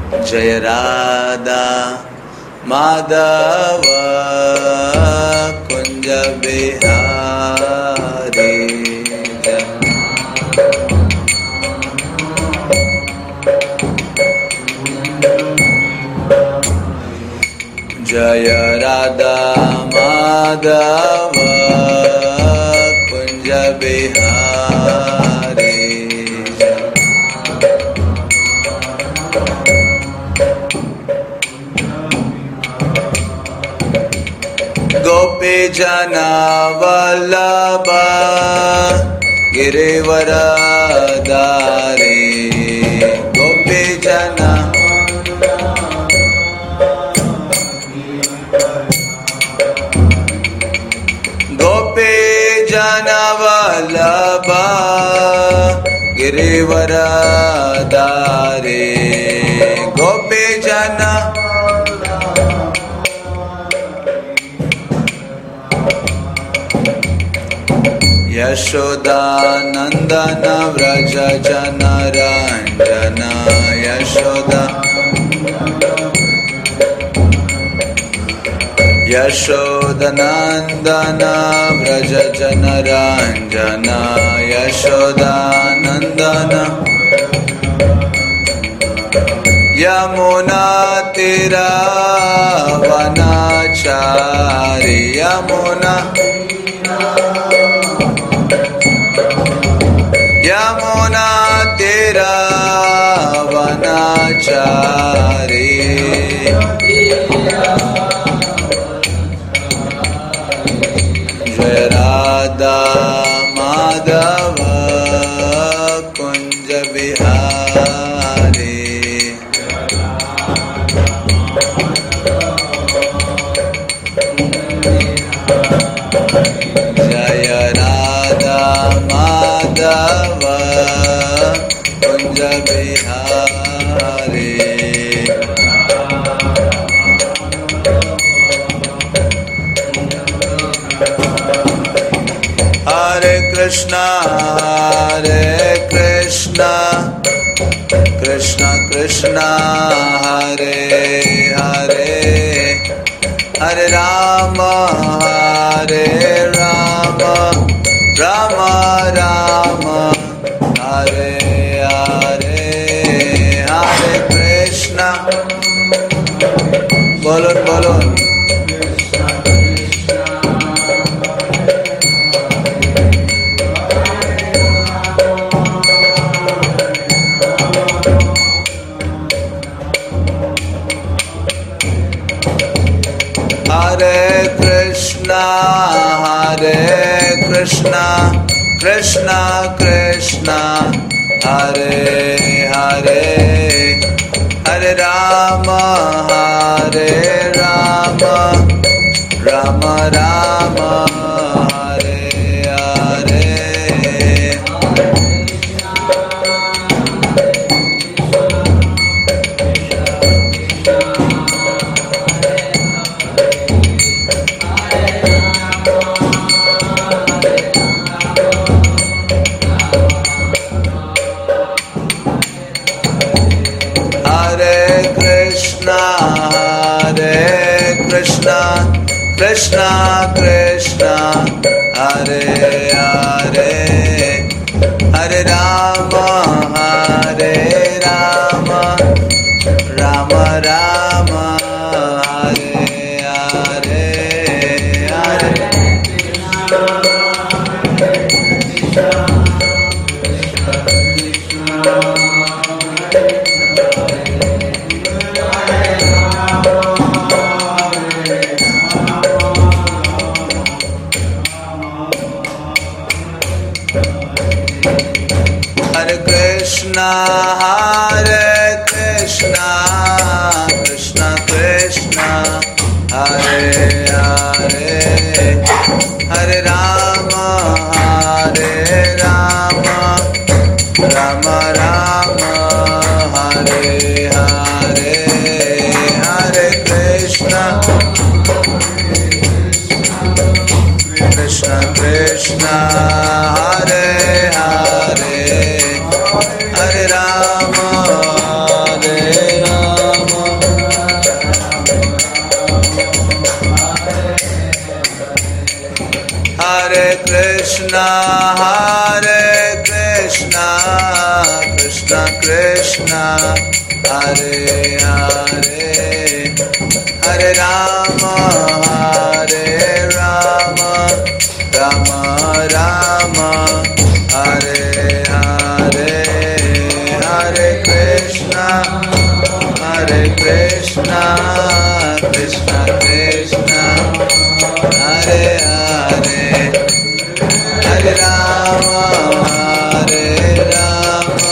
जय राधा माधव कुंज बिहारी जय राधा माधव कुंज बिहारी गोपी जना वल्लभ गिरिवर धारी गोपी जना गोपी जना वल्लभ गिरिवर धारी गोपी जना यशोदा नंदन व्रज जन रंजन यशोदा यशोदा नंदन व्रज जन रंजन यशोदा नंदन यमुना तीरा वनाचारी यमुना यमुना तेरा वनाचारी जय राधा माधव कुंज बिहारी जय राधा माधव कुंज बिहारी हरे कृष्णा कृष्ण कृष्ण हरे हरे हरे राम राम राम हरे हरे हरे कृष्णा बोलो बोलो हरे Krishna Krishna Krishna Hare Hare Hare Ram Ram Ram Hare Hare Krishna Krishna Hare Hare Hare Ram Ram Ram Hare Hare Hare Krishna Krishna Krishna Hare Hare Hare Ram Ram Ram Hare Hare Hare Krishna Krishna Krishna Hare Hare Hare Ram Krishna Hare Krishna Krishna Krishna Hare Hare Hare Rama Hare Rama Rama Rama Hare Hare Hare Krishna Krishna Krishna Hare Hare Hare Rama Hare Rama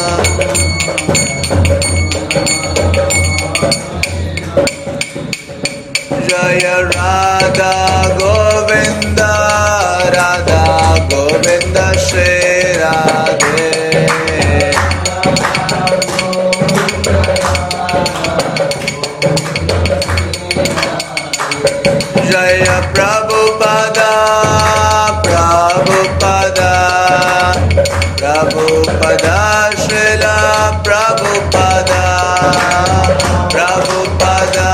Jaya Radha Govinda Radha Govinda Shri Radhe Jaya Prabhupada Prabhupada Prabhupada Srila Prabhupada Prabhupada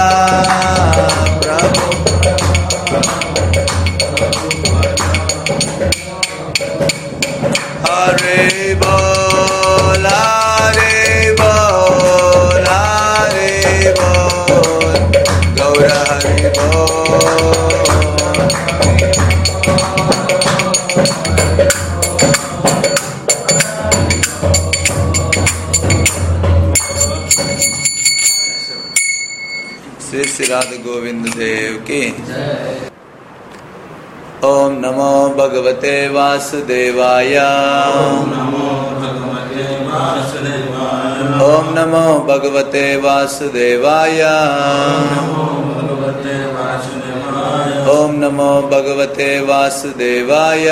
Hare Bol Hare Bol Hare Bol Gaura Hare Bol Shri Shri Radha Govind Dev की ओम नमो भगवते वासुदेवाय ओम नमो भगवते वासुदेवाय ओम नमो भगवते वासुदेवाय ओम नमो भगवते वासुदेवाय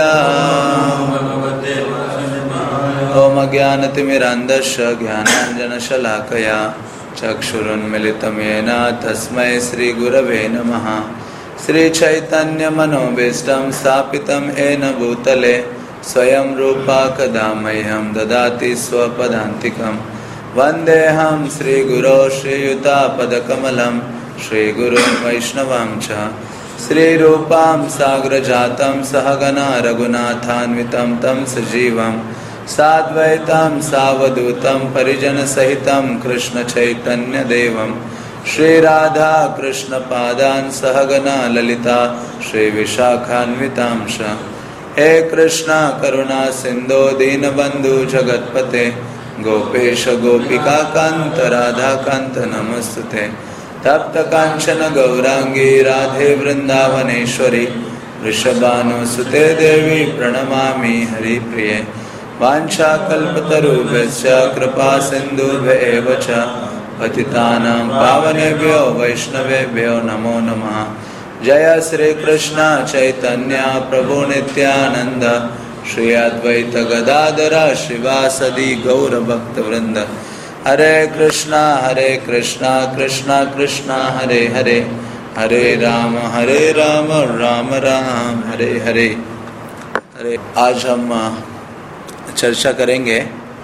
ओम अज्ञानतिमिरान्धस्य ज्ञानाञ्जनशलाकया चक्षुरुन्मिलितं येन तस्मै श्रीगुरवे नमः श्रीचैतन्यमनोभीष्टं स्थापितं येन भूतले स्वयं रूपा कदा मह्यं ददाति स्वपदान्तिकं वन्देऽहं श्रीगुरो श्रीयुतापदकमलं श्रीगुरुं वैष्णवं च श्रीरूपां साग्रजातं सहगना रघुनाथान्वितं तं सजीवं साद्वैतं सावधूतं परिजनसहितं कृष्णचैतन्यदेवं श्रीराधा कृष्णपादान् सहगना ललिता श्रीविशाखान्वितांश हे कृष्ण करुणा सिन्धो दीनबन्धु जगत्पते गोपेश गोपिकान्त राधाकान्त नमस्तुते तप्त कांचन गौरांगी राधे वृंदावनेश्वरी वृषभानुसुते देवी प्रणमामि हरिप्रिये वाञ्छाकल्पतरुभ्यश्च कृपा सिन्धुभ्येव च पतितानां पावनेभ्यो वैष्णवेभ्यो नमो नमः जय श्री कृष्ण चैतन्य प्रभु नित्यानंद श्री अद्वैत गदाधर श्रीवासदि गौर भक्तवृंद हरे कृष्णा कृष्णा कृष्णा हरे हरे हरे राम राम राम हरे हरे हरे। आज हम चर्चा करेंगे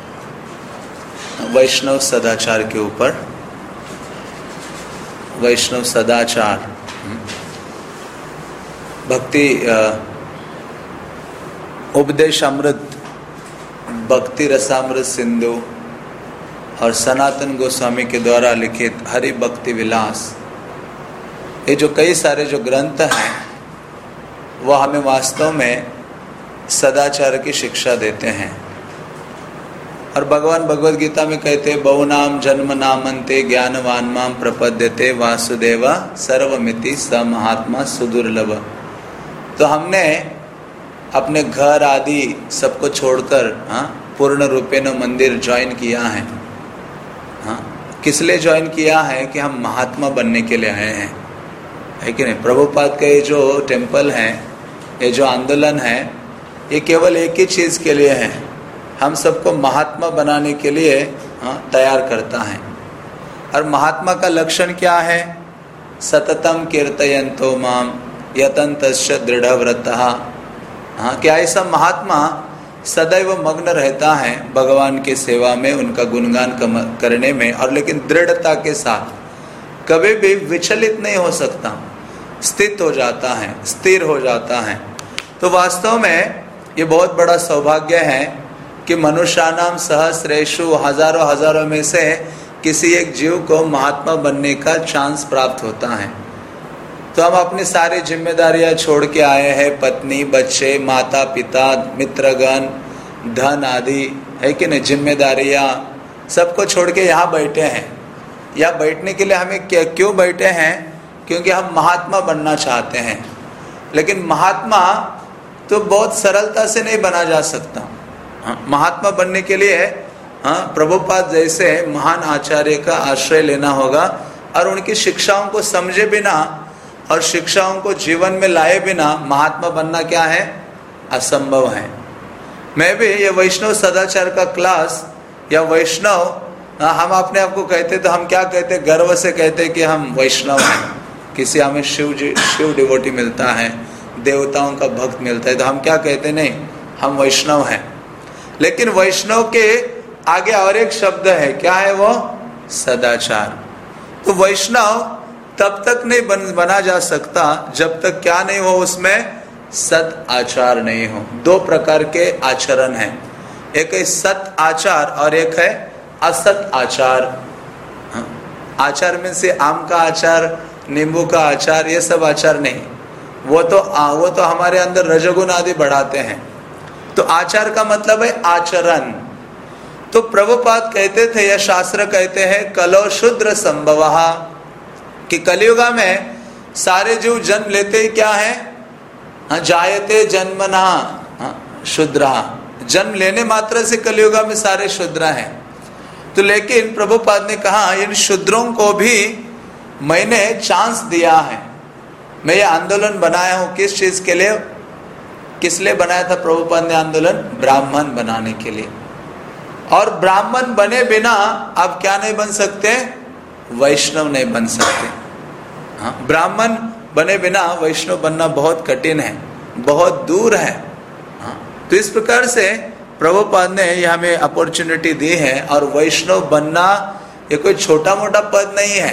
वैष्णव सदाचार के ऊपर। वैष्णव सदाचार भक्ति उपदेश अमृत, भक्ति रसामृत सिंधु और सनातन गोस्वामी के द्वारा लिखित हरि भक्ति विलास, ये जो कई सारे जो ग्रंथ हैं वो हमें वास्तव में सदाचार की शिक्षा देते हैं। और भगवान भगवद गीता में कहते हैं बहुनाम जन्म नामन्ते ज्ञानवान माम प्रपद्यते वासुदेवा सर्वमिति स महात्मा सुदुर्लभ। तो हमने अपने घर आदि सबको छोड़कर पूर्ण रूपेण मंदिर ज्वाइन किया है। किस लिए ज्वाइन किया है? कि हम महात्मा बनने के लिए आए हैं, है कि नहीं? प्रभुपाद के जो टेम्पल हैं, ये जो आंदोलन है, ये केवल एक ही चीज़ के लिए है, हम सबको महात्मा बनाने के लिए तैयार करता है। और महात्मा का लक्षण क्या है? सततम कीर्तयन्तो माम यतन्तश्च दृढ़व्रतः। क्या ऐसा महात्मा सदैव मग्न रहता है भगवान की सेवा में, उनका गुणगान करने में, और लेकिन दृढ़ता के साथ कभी भी विचलित नहीं हो सकता, स्थित हो जाता है, स्थिर हो जाता है। तो वास्तव में ये बहुत बड़ा सौभाग्य है कि मनुष्यानाम सहस्रेषु, हजारों हजारों में से किसी एक जीव को महात्मा बनने का चांस प्राप्त होता है। तो हम अपनी सारी जिम्मेदारियां छोड़ के आए हैं, पत्नी, बच्चे, माता पिता, मित्रगण, धन आदि, है कि नहीं, जिम्मेदारियां सबको छोड़ के यहाँ बैठे हैं। यहाँ बैठने के लिए हमें क्यों बैठे हैं? क्योंकि हम महात्मा बनना चाहते हैं। लेकिन महात्मा तो बहुत सरलता से नहीं बना जा सकता। महात्मा बनने के लिए प्रभुपाद जैसे महान आचार्य का आश्रय लेना होगा और उनकी शिक्षाओं को समझे बिना और शिक्षाओं को जीवन में लाए बिना महात्मा बनना क्या है? असंभव है। मैं भी ये वैष्णव सदाचार का क्लास या वैष्णव, हम अपने आप को कहते तो हम क्या कहते? गर्व से कहते कि हम वैष्णव हैं। किसी हमें शिव डिवोटी मिलता है, देवताओं का भक्त मिलता है, तो हम क्या कहते? नहीं, हम वैष्णव हैं। लेकिन वैष्णव के आगे और एक शब्द है, क्या है वो? सदाचार। तो वैष्णव तब तक नहीं बना जा सकता जब तक क्या नहीं हो, उसमें सत आचार नहीं हो। दो प्रकार के आचरण हैं, एक है सत आचार और एक है असत आचार। आचार में से आम का आचार, नींबू का आचार, ये सब आचार नहीं, वो तो हमारे अंदर रजोगुण आदि बढ़ाते हैं। तो आचार का मतलब है आचरण। तो प्रभुपाद कहते थे, यह शास्त्र कहते हैं, कलो शूद्र संभवः, कि कलियुगा में सारे जीव जन्म लेते ही क्या है? जायते जन्मना शूद्रा, जन्म लेने मात्र से कलियुगा में सारे शूद्र हैं। तो लेकिन प्रभुपाद ने कहा, इन शूद्रों को भी मैंने चांस दिया है। मैं ये आंदोलन बनाया हूं, किस चीज के लिए? किस लिए बनाया था प्रभुपाद ने आंदोलन? ब्राह्मण बनाने के लिए। और ब्राह्मण बने बिना आप क्या नहीं बन सकते? वैष्णव नहीं बन सकते। ब्राह्मण बने बिना वैष्णव बनना बहुत कठिन है, बहुत दूर है। तो इस प्रकार से प्रभुपाद ने ये हमें अपॉर्चुनिटी दी है। और वैष्णव बनना ये कोई छोटा मोटा पद नहीं है।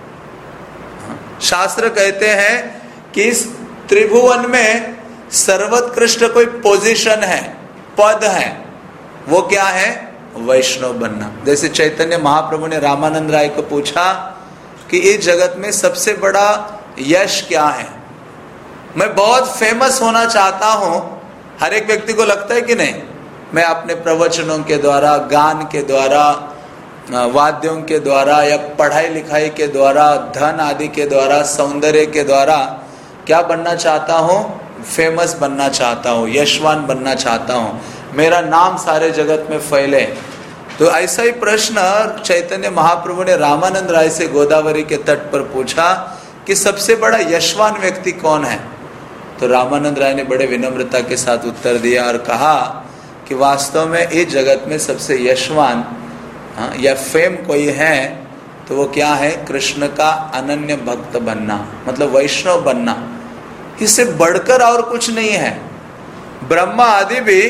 शास्त्र कहते हैं कि इस त्रिभुवन में सर्वोत्कृष्ट कोई पोजीशन है, पद है, वो क्या है? वैष्णव बनना। जैसे चैतन्य महाप्रभु ने रामानंद राय को पूछा कि इस जगत में सबसे बड़ा यश क्या है? मैं बहुत फेमस होना चाहता हूं। हर एक व्यक्ति को लगता है कि नहीं, मैं अपने प्रवचनों के द्वारा, गान के द्वारा, वाद्यों के द्वारा या पढ़ाई लिखाई के द्वारा, धन आदि के द्वारा, सौंदर्य के द्वारा क्या बनना चाहता हूं? फेमस बनना चाहता हूं, यशवान बनना चाहता हूं, मेरा नाम सारे जगत में फैले। तो ऐसा ही प्रश्न चैतन्य महाप्रभु ने रामानंद राय से गोदावरी के तट पर पूछा कि सबसे बड़ा यशवान व्यक्ति कौन है? तो रामानंद राय ने बड़े विनम्रता के साथ उत्तर दिया और कहा कि वास्तव में इस जगत में सबसे यशवान या फेम कोई है तो वो क्या है? कृष्ण का अनन्य भक्त बनना, मतलब वैष्णव बनना। इससे बढ़कर और कुछ नहीं है। ब्रह्मा आदि भी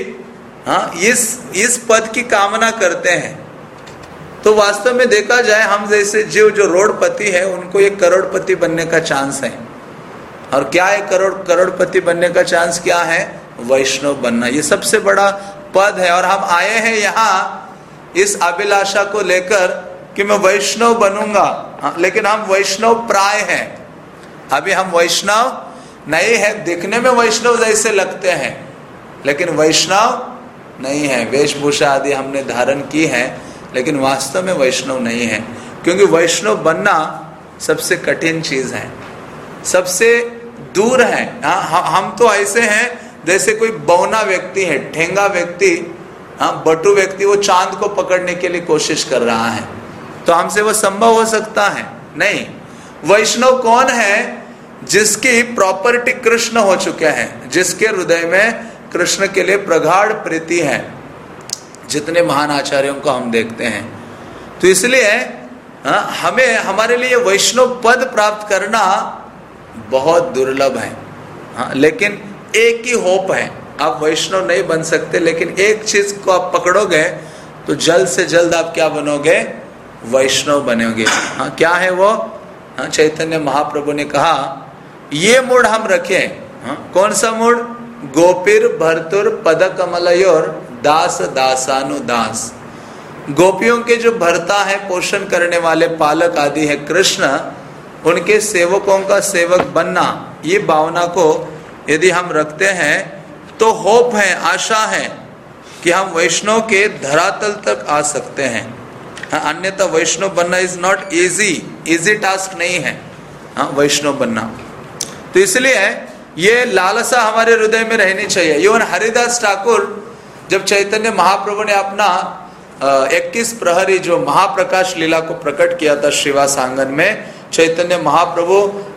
इस पद की कामना करते हैं। तो वास्तव में देखा जाए, हम जैसे जीव जो रोडपति है उनको एक करोड़पति बनने का चांस है। और क्या है करोड़पति बनने का चांस? क्या है? वैष्णव बनना। ये सबसे बड़ा पद है। और हम आए हैं यहाँ इस अभिलाषा को लेकर कि मैं वैष्णव बनूंगा, लेकिन हम वैष्णव प्राय हैं। अभी हम वैष्णव नहीं है, दिखने में वैष्णव जैसे लगते हैं लेकिन वैष्णव नहीं है। वेशभूषा आदि हमने धारण की है लेकिन वास्तव में वैष्णव नहीं है। क्योंकि वैष्णव बनना सबसे कठिन चीज है, सबसे दूर है। हम तो ऐसे हैं जैसे कोई बौना व्यक्ति है, ठेंगा व्यक्ति, बटू व्यक्ति, वो चांद को पकड़ने के लिए कोशिश कर रहा है। तो हमसे वो संभव हो सकता है? नहीं। वैष्णव कौन है? जिसकी प्रॉपर्टी कृष्ण हो चुके हैं, जिसके हृदय में कृष्ण के लिए प्रगाढ़ प्रीति है। जितने महान आचार्यों को हम देखते हैं। तो इसलिए हमें, हमारे लिए वैष्णव पद प्राप्त करना बहुत दुर्लभ है। लेकिन एक ही होप है, आप वैष्णव नहीं बन सकते, लेकिन एक चीज को आप पकड़ोगे तो जल्द से जल्द आप क्या बनोगे? वैष्णव बनोगे। क्या है वो? चैतन्य महाप्रभु ने कहा ये मूड हम रखें। कौन सा मूड? गोपीर भर्तुर पद कमलयोर दास दासानुदास। गोपियों के जो भर्ता है, पोषण करने वाले पालक आदि है कृष्ण, उनके सेवकों का सेवक बनना, ये भावना को यदि हम रखते हैं तो होप है, आशा है कि हम वैष्णव के धरातल तक आ सकते हैं। अन्यथा वैष्णव बनना इज नॉट इजी टास्क नहीं है वैष्णव बनना। तो इसलिए ये लालसा हमारे हृदय में रहनी चाहिए। इवन हरिदास ठाकुर जब चैतन्य महाप्रभु ने अपना 21 प्रहरी जो महाप्रकाश लीला को प्रकट किया था श्रीवास आंगन में, चैतन्य महाप्रभु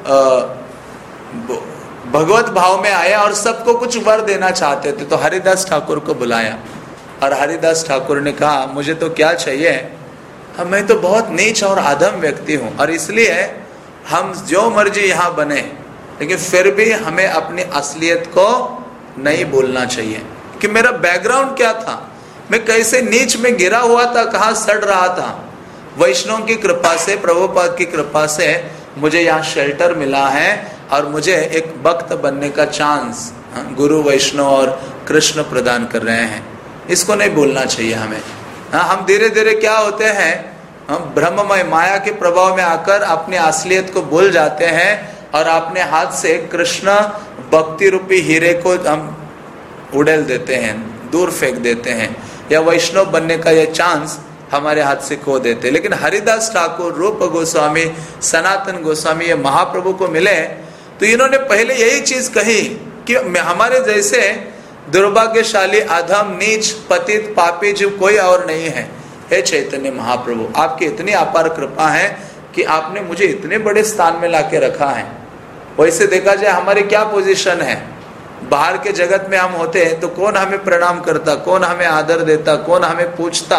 भगवत भाव में आया और सबको कुछ वर देना चाहते थे, तो हरिदास ठाकुर को बुलाया और हरिदास ठाकुर ने कहा मुझे तो क्या चाहिए, मैं तो बहुत नीच और अधम व्यक्ति हूँ और इसलिए हम जो मर्जी यहाँ बने, लेकिन फिर भी हमें अपनी असलियत को नहीं बोलना चाहिए कि मेरा बैकग्राउंड क्या था, मैं कैसे नीच में गिरा हुआ था, कहाँ सड़ रहा था। वैष्णव की कृपा से, प्रभुपाद की कृपा से मुझे यहाँ शेल्टर मिला है और मुझे एक भक्त बनने का चांस गुरु वैष्णव और कृष्ण प्रदान कर रहे हैं। इसको नहीं बोलना चाहिए हमें। हम धीरे धीरे क्या होते हैं, हम ब्रह्ममय माया के प्रभाव में आकर अपनी असलियत को भूल जाते हैं और अपने हाथ से कृष्ण भक्ति रूपी हीरे को हम उड़ेल देते हैं, दूर फेंक देते हैं, या वैष्णव बनने का यह चांस हमारे हाथ से खो देते। लेकिन हरिदास ठाकुर, रूप गोस्वामी, सनातन गोस्वामी ये महाप्रभु को मिले तो इन्होंने पहले यही चीज कही कि हमारे जैसे दुर्भाग्यशाली, अधम, नीच, पतित, पापी जो कोई और नहीं है। हे चैतन्य महाप्रभु, आपकी इतनी अपार कृपा है कि आपने मुझे इतने बड़े स्थान में लाके रखा है। वैसे देखा जाए हमारी क्या पोजीशन है, बाहर के जगत में हम होते हैं तो कौन हमें प्रणाम करता, कौन हमें आदर देता, कौन हमें पूछता।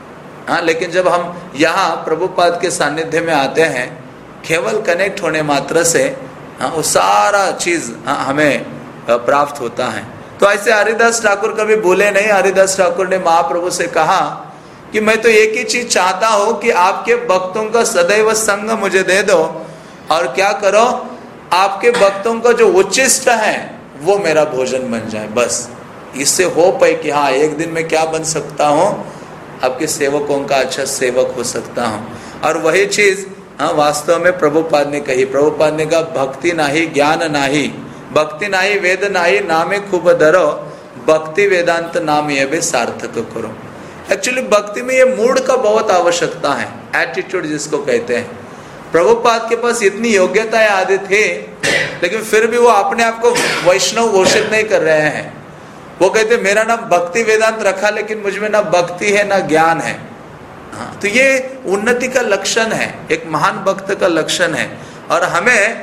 लेकिन जब हम यहाँ प्रभुपाद के सानिध्य में आते हैं, केवल कनेक्ट होने मात्र से वो सारा चीज हमें प्राप्त होता है। तो ऐसे हरिदास ठाकुर कभी भूले नहीं। हरिदास ठाकुर ने महाप्रभु से कहा कि मैं तो एक ही चीज चाहता हूँ कि आपके भक्तों का सदैव संग मुझे दे दो, और क्या करो, आपके भक्तों का जो उच्चिष्ट है वो मेरा भोजन बन जाए। बस इससे होप है कि हाँ, एक दिन मैं क्या बन सकता हूँ, आपके सेवकों का अच्छा सेवक हो सकता हूँ। और वही चीज वास्तव में प्रभुपाद ने कही। प्रभुपाद ने कहा भक्ति नाही ज्ञान नाही, भक्ति नाही वेद नाही, नामे खूब धरो, भक्ति वेदांत नाम ये भी सार्थक करो। एक्चुअली भक्ति में ये मूड का बहुत आवश्यकता है, एटीट्यूड जिसको कहते हैं। प्रभुपाद के पास इतनी योग्यताएं आदि थे, लेकिन फिर भी वो अपने आप को वैष्णव घोषित नहीं कर रहे हैं। वो कहते मेरा नाम भक्ति वेदांत रखा, लेकिन मुझ में ना भक्ति है ना ज्ञान है। तो ये उन्नति का लक्षण है, एक महान भक्त का लक्षण है, और हमें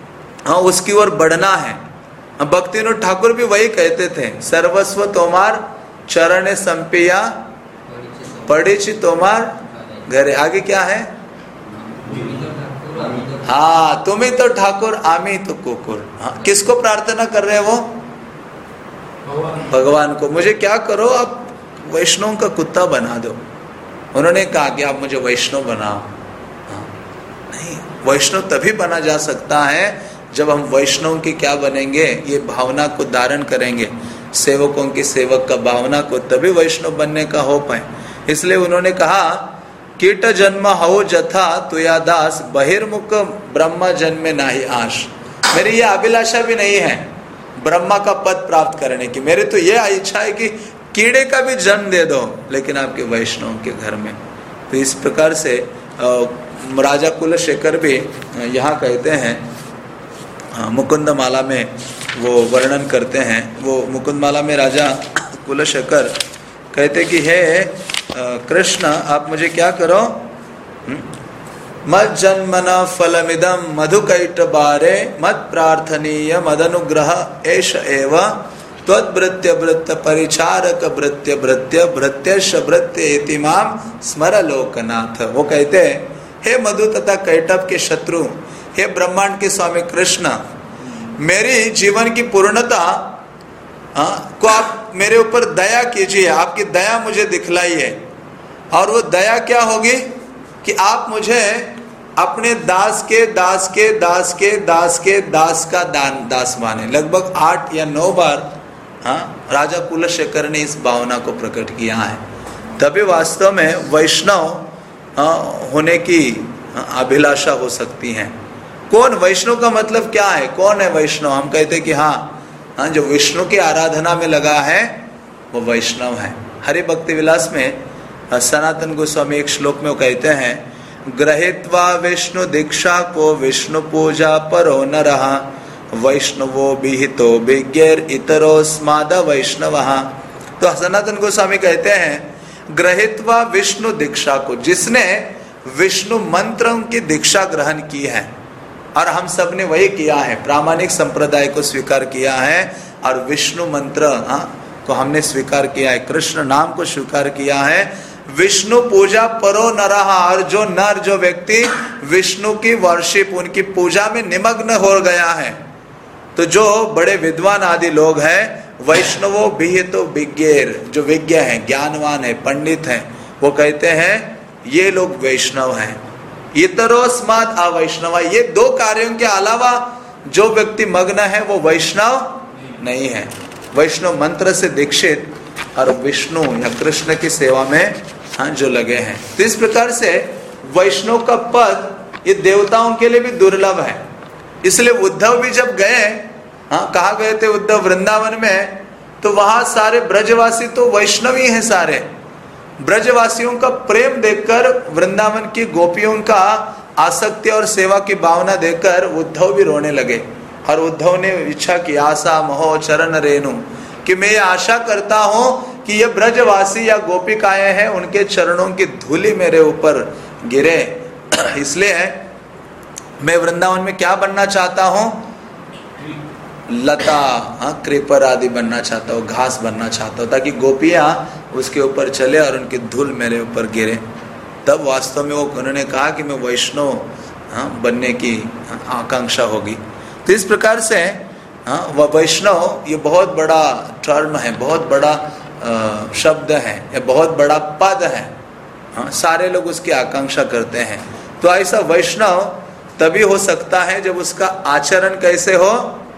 उसकी ओर बढ़ना है। भक्ति विनोद ठाकुर भी वही कहते थे, सर्वस्व तोमार चरण संपिया पढ़ी तोमार घरे। आगे क्या है, हाँ, तुम्ही तो ठाकुर आमी तो कुकुर। किसको प्रार्थना कर रहे हैं वो? भगवान को। मुझे क्या करो, आप वैष्णव का कुत्ता बना दो। उन्होंने कहा कि आप मुझे वैष्णव बनाओ। नहीं, वैष्णव तभी बना जा सकता है जब हम वैष्णव की क्या बनेंगे, ये भावना को धारण करेंगे, सेवकों की सेवक का भावना को, तभी वैष्णव बनने का होप है। इसलिए उन्होंने कहा कीट जन्म हो जथा तुया दास, बहिर्मुख ब्रह्म जन्मे नाही आश। मेरी ये अभिलाषा भी नहीं है ब्रह्मा का पद प्राप्त करने की, मेरी तो ये इच्छा है कि कीड़े का भी जन्म दे दो, लेकिन आपके वैष्णव के घर में। तो इस प्रकार से राजा कुलशेखर भी यहाँ कहते हैं, मुकुंद माला में वो वर्णन करते हैं। वो मुकुंद माला में राजा कुलशेखर कहते कि हे कृष्ण, आप मुझे क्या करो, मत जन्मना फलमिदम मधुकैट बारे, मत प्रार्थनीय मदनुग्रह एष एव त्वद्भृत्य वृत्त परिचारक भृत्य भृत्य भृत्यश भृत्य इतिमाम स्मर लोकनाथ। वो कहते हैं हे मधु तथा कैटभ के शत्रु, हे ब्रह्मांड के स्वामी कृष्ण, मेरी जीवन की पूर्णता को आप मेरे ऊपर दया कीजिए, आपकी दया मुझे दिखलाइए। और वो दया क्या होगी कि आप मुझे अपने दास के दास के दास के दास के दास का दास माने। लगभग 8 या 9 बार राजा कुलशेखर ने इस भावना को प्रकट किया है। तभी वास्तव में वैष्णव होने की अभिलाषा हो सकती है। कौन वैष्णव का मतलब क्या है? कौन है वैष्णव? हम कहते हैं कि हाँ, जो विष्णु की आराधना में लगा है वो वैष्णव है। हरि भक्ति विलास में सनातन गोस्वामी एक श्लोक में वो कहते हैं, ग्रहित्वा विष्णु दीक्षा को विष्णु पूजा परो न रहा, वैष्णवो विहितो विज्ञेर इतरो स्माद वैष्णव। तो सनातन गोस्वामी कहते हैं, ग्रहित्वा विष्णु दीक्षा को, जिसने विष्णु मंत्रों की दीक्षा ग्रहण की है, और हम सब ने वही किया है, प्रामाणिक संप्रदाय को स्वीकार किया है और विष्णु मंत्र को हमने स्वीकार किया है, कृष्ण नाम को स्वीकार किया है। विष्णु पूजा परो न रहा, और जो नर, जो व्यक्ति विष्णु की वर्शिप, उनकी पूजा में निमग्न हो गया है, तो जो बड़े विद्वान आदि लोग हैं, वैष्णवो भी तो विज्ञेर, जो विज्ञ हैं, ज्ञानवान है, पंडित हैं, वो कहते हैं ये लोग वैष्णव हैं। इतरोस्माद अवैष्णव, ये दो कार्यों के अलावा जो व्यक्ति मग्न है वो वैष्णव नहीं है। वैष्णव मंत्र से दीक्षित और विष्णु या कृष्ण की सेवा में जो लगे हैं। तो इस प्रकार से वैष्णव का पद ये देवताओं के लिए भी दुर्लभ है। इसलिए उद्धव भी जब गए, कहा गए थे उद्धव वृंदावन में, तो वहां सारे ब्रजवासी तो वैष्णवी हैं सारे। ब्रजवासियों का प्रेम देखकर, वृंदावन की गोपियों का आसक्ति और सेवा की भावना देखकर उद्धव भी रोने लगे। और उद्धव ने इच्छा की, आशा मोह चरण रेणु, कि मैं ये आशा करता हूं कि ये ब्रजवासी या गोपिकाएं हैं, उनके चरणों की धूलि मेरे ऊपर गिरे। इसलिए मैं वृंदावन में क्या बनना चाहता हूं? लता, क्रीपर आदि बनना चाहता हूँ, घास बनना चाहता हूँ, ताकि गोपियां उसके ऊपर चले और उनकी धूल मेरे ऊपर गिरे। तब वास्तव में वो उन्होंने कहा कि मैं वैष्णव बनने की आकांक्षा होगी। तो इस प्रकार से वह वैष्णव ये बहुत बड़ा टर्म है, बहुत बड़ा शब्द है, ये बहुत बड़ा पद है। सारे लोग उसकी आकांक्षा करते हैं। तो ऐसा वैष्णव तभी हो सकता है जब उसका आचरण कैसे हो?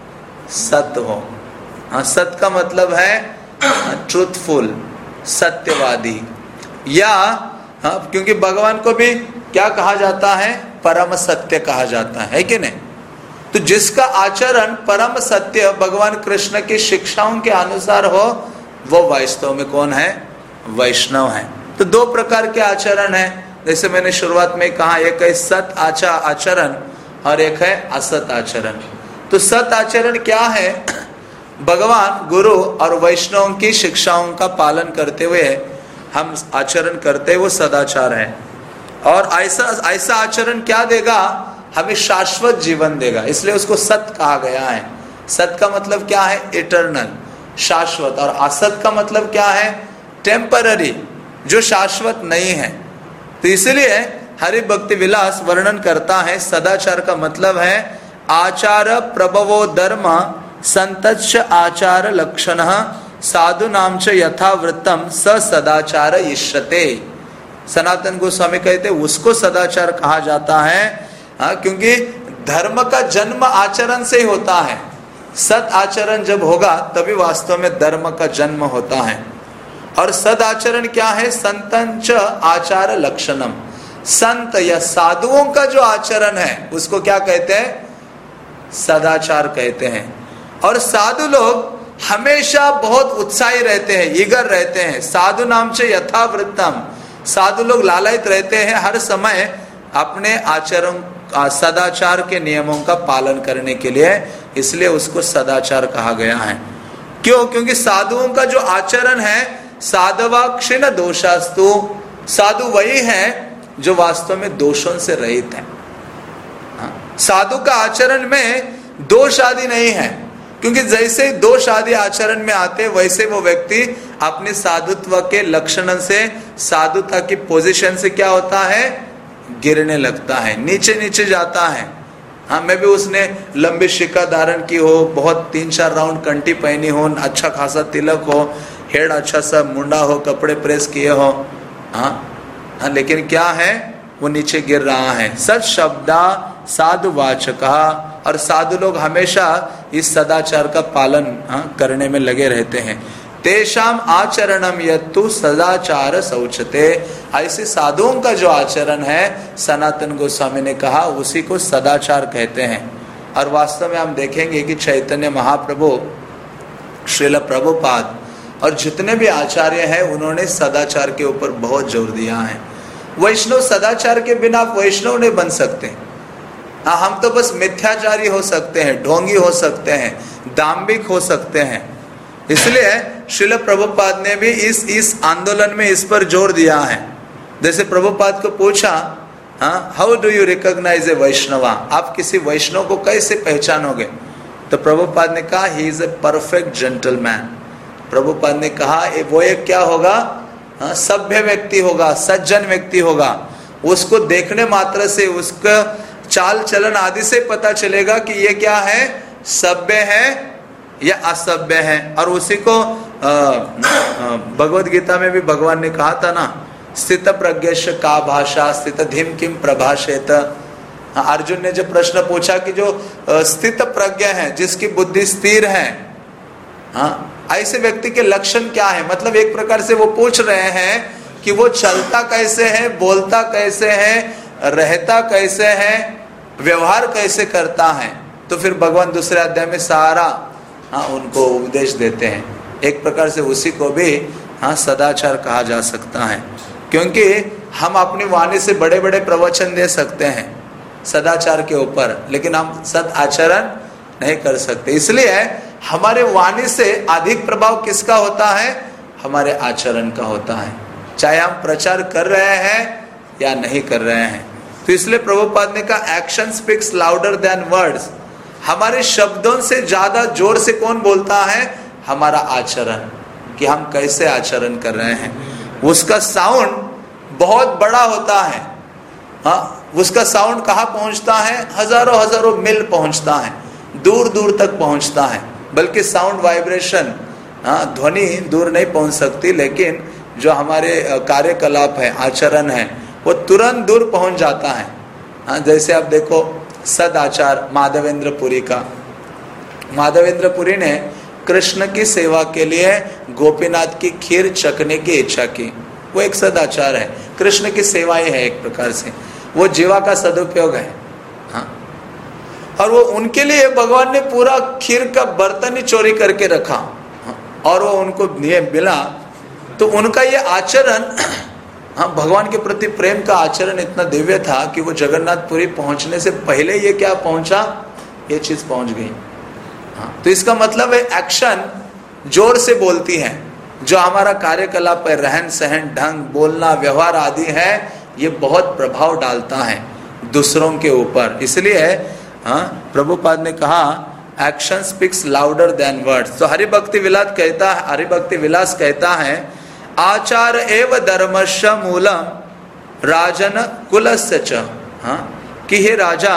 सत्य हो। सत्य का मतलब है ट्रूथफुल, सत्यवादी। या क्योंकि भगवान को भी क्या कहा जाता है? परम सत्य कहा जाता है कि नहीं? तो जिसका आचरण परम सत्य भगवान कृष्ण की शिक्षाओं के अनुसार हो, वो वास्तव में कौन है? वैष्णव है। तो दो प्रकार के आचरण है, जैसे मैंने शुरुआत में कहा, एक है सत आचरण और एक है असत आचरण। तो सत आचरण क्या है? भगवान, गुरु और वैष्णव की शिक्षाओं का पालन करते हुए हम आचरण करते, वो सदाचार है। और ऐसा आचरण क्या देगा? हमें शाश्वत जीवन देगा, इसलिए उसको सत कहा गया है। सत का मतलब क्या है? इटर्नल, शाश्वत। और असत का मतलब क्या है? टेम्पररी, जो शाश्वत नहीं है। तो इसलिए हरि भक्ति विलास वर्णन करता है, सदाचार का मतलब है आचार प्रभवो धर्म संतच्च आचार लक्षण साधु नाम च यथावृत्तम स सदाचार इष्यते। सनातन गोस्वामी कहते उसको सदाचार कहा जाता है, क्योंकि धर्म का जन्म आचरण से ही होता है। सत आचरण जब होगा तभी वास्तव में धर्म का जन्म होता है। और सद आचरण क्या है? संतंच आचार लक्षणम, संत या साधुओं का जो आचरण है उसको क्या कहते हैं? सदाचार कहते हैं। और साधु लोग हमेशा बहुत उत्साही रहते हैं, ईगर रहते हैं। साधु नाम से यथावृत्तम, साधु लोग लालयित रहते हैं हर समय अपने आचरण, सदाचार के नियमों का पालन करने के लिए, इसलिए उसको सदाचार कहा गया है। क्यों? क्योंकि साधुओं का जो आचरण है, साधवा क्षीण दोषास्तु, साधु वही है जो वास्तव में दोषों से रहित है। साधु का आचरण में दोष आदि नहीं है, क्योंकि जैसे ही दोष आदि आचरण में आते वैसे वो व्यक्ति अपने साधुत्व के लक्षण से, साधुता की पोजीशन से क्या होता है? गिरने लगता है, नीचे नीचे जाता है। मैं भी उसने लंबी शिका धारण की हो, बहुत 3-4 राउंड कंठी पहनी हो, अच्छा खासा तिलक हो, हेड अच्छा सा मुंडा हो, कपड़े प्रेस किए हो, लेकिन क्या है? वो नीचे गिर रहा है। सच शब्दा साधु वाचका, और साधु लोग हमेशा इस सदाचार का पालन करने में लगे रहते हैं। तेषाम आचरणम यत्तु सदाचार शौचते, ऐसे साधुओं का जो आचरण है सनातन गोस्वामी ने कहा उसी को सदाचार कहते हैं। और वास्तव में हम देखेंगे कि चैतन्य महाप्रभु, श्रील प्रभुपाद और जितने भी आचार्य हैं उन्होंने सदाचार के ऊपर बहुत जोर दिया है। वैष्णव सदाचार के बिना वैष्णव नहीं बन सकते। हम तो बस मिथ्याचारी हो सकते हैं, ढोंगी हो सकते हैं, दाम्भिक हो सकते हैं। इसलिए श्रील प्रभुपाद ने भी इस आंदोलन में इस पर जोर दिया है। जैसे प्रभुपाद को पूछा, how do you recognize a Vaishnava, आप किसी वैष्णव को कैसे पहचानोगे? तो प्रभुपाद ने कहा he is a perfect gentleman. Prabhupada ने कहा वो एक क्या होगा, सभ्य व्यक्ति होगा, सज्जन व्यक्ति होगा। उसको देखने मात्र से, उसका चाल चलन आदि से पता चलेगा कि ये क्या है, सभ्य है या असभ्य है। और उसी को भगवद गीता में भी भगवान ने कहा था ना, स्थित प्रज्ञश का भाषा स्थित धीम किम प्रभाषेत। अर्जुन ने जब प्रश्न पूछा कि जो स्थित प्रज्ञ है, जिसकी बुद्धि स्थिर है, ऐसे व्यक्ति के लक्षण क्या है? मतलब एक प्रकार से वो पूछ रहे हैं कि वो चलता कैसे है, बोलता कैसे है, रहता कैसे है, व्यवहार कैसे करता है। तो फिर भगवान दूसरे अध्याय में सारा उनको उपदेश देते हैं। एक प्रकार से उसी को भी सदाचार कहा जा सकता है, क्योंकि हम अपनी वाणी से बड़े बड़े प्रवचन दे सकते हैं सदाचार के ऊपर, लेकिन हम सद आचरण नहीं कर सकते। इसलिए हमारे वाणी से अधिक प्रभाव किसका होता है? हमारे आचरण का होता है, चाहे हम प्रचार कर रहे हैं या नहीं कर रहे हैं। तो इसलिए प्रभुपाद ने कहा action speaks louder than words. हमारे शब्दों से ज्यादा जोर से कौन बोलता है? हमारा आचरण, कि हम कैसे आचरण कर रहे हैं। उसका साउंड बहुत बड़ा होता है। उसका साउंड कहाँ पहुंचता है? हजारों हजारों मील पहुंचता है, दूर दूर तक पहुंचता है। बल्कि साउंड वाइब्रेशन, ध्वनि दूर नहीं पहुंच सकती, लेकिन जो हमारे कार्यकलाप है, आचरण है, वो तुरंत दूर पहुंच जाता है। जैसे आप देखो सदाचार माधवेंद्र पुरी का, माधवेंद्र पुरी ने कृष्ण की सेवा के लिए गोपीनाथ की खीर चखने की इच्छा की। वो एक सदाचार है, कृष्ण की सेवा ही है एक प्रकार से, वो जीवा का सदुपयोग है। और वो उनके लिए भगवान ने पूरा खीर का बर्तन ही चोरी करके रखा और वो उनको ये मिला। तो उनका ये आचरण, भगवान के प्रति प्रेम का आचरण इतना दिव्य था कि वो जगन्नाथपुरी पहुंचने से पहले ये क्या पहुंचा, ये चीज पहुंच गई। तो इसका मतलब है एक्शन जोर से बोलती है। जो हमारा कार्यकलाप है, रहन सहन, ढंग, बोलना, व्यवहार आदि है, ये बहुत प्रभाव डालता है दूसरों के ऊपर। इसलिए प्रभुपाद ने कहा action speaks louder than words. तो हरिभक्ति विलास कहता है आचार एव धर्मस्य मूलम राजन कुलस्य च, कि हे राजा,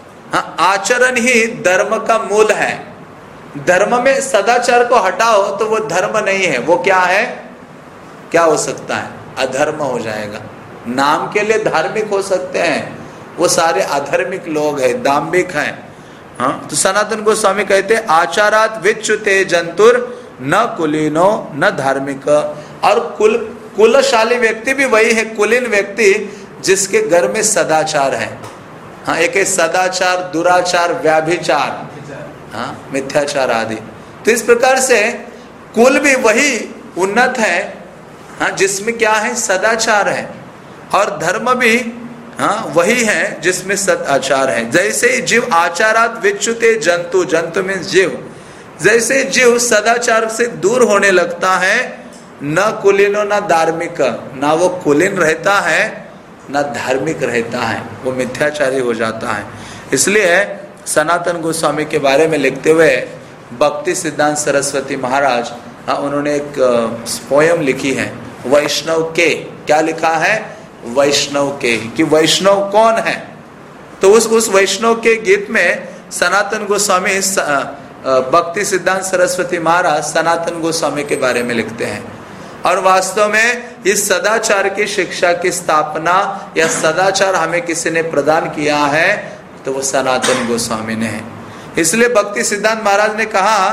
आचरण ही धर्म का मूल है। धर्म में सदाचार को हटाओ तो वो धर्म नहीं है। वो क्या है? क्या हो सकता है? अधर्म हो जाएगा। नाम के लिए धार्मिक हो सकते हैं, वो सारे अधर्मिक लोग हैं, दाम्भिक हैं। तो सनातन गोस्वामी कहते आचारात विच्युते जंतुर न कुलीनो न धार्मिक। और कुलशाली व्यक्ति भी वही है, कुलीन व्यक्ति जिसके घर में सदाचार है। एक है सदाचार, दुराचार, व्याभिचार, मिथ्याचार आदि। तो इस प्रकार से कुल भी वही उन्नत है जिसमें क्या है? सदाचार है। और धर्म भी वही है जिसमें सदाचार है। जैसे ही जीव आचारात विच्युते जंतु, जंतु में जीव, जैसे जीव सदाचार से दूर होने लगता है, न कुलीनो न धार्मिक, ना वो कुलीन रहता है न धार्मिक रहता है, वो मिथ्याचारी हो जाता है। इसलिए सनातन गोस्वामी के बारे में लिखते हुए भक्ति सिद्धांत सरस्वती महाराज, उन्होंने एक पोयम लिखी है वैष्णव के। क्या लिखा है? वैष्णव के, कि वैष्णव कौन है। तो उस वैष्णव के गीत में सनातन गोस्वामी, भक्ति सिद्धांत सरस्वती महाराज सनातन गोस्वामी के बारे में लिखते हैं। और वास्तव में इस सदाचार की शिक्षा की स्थापना या सदाचार हमें किसी ने प्रदान किया है तो वो सनातन गोस्वामी ने है। इसलिए भक्ति सिद्धांत महाराज ने कहा,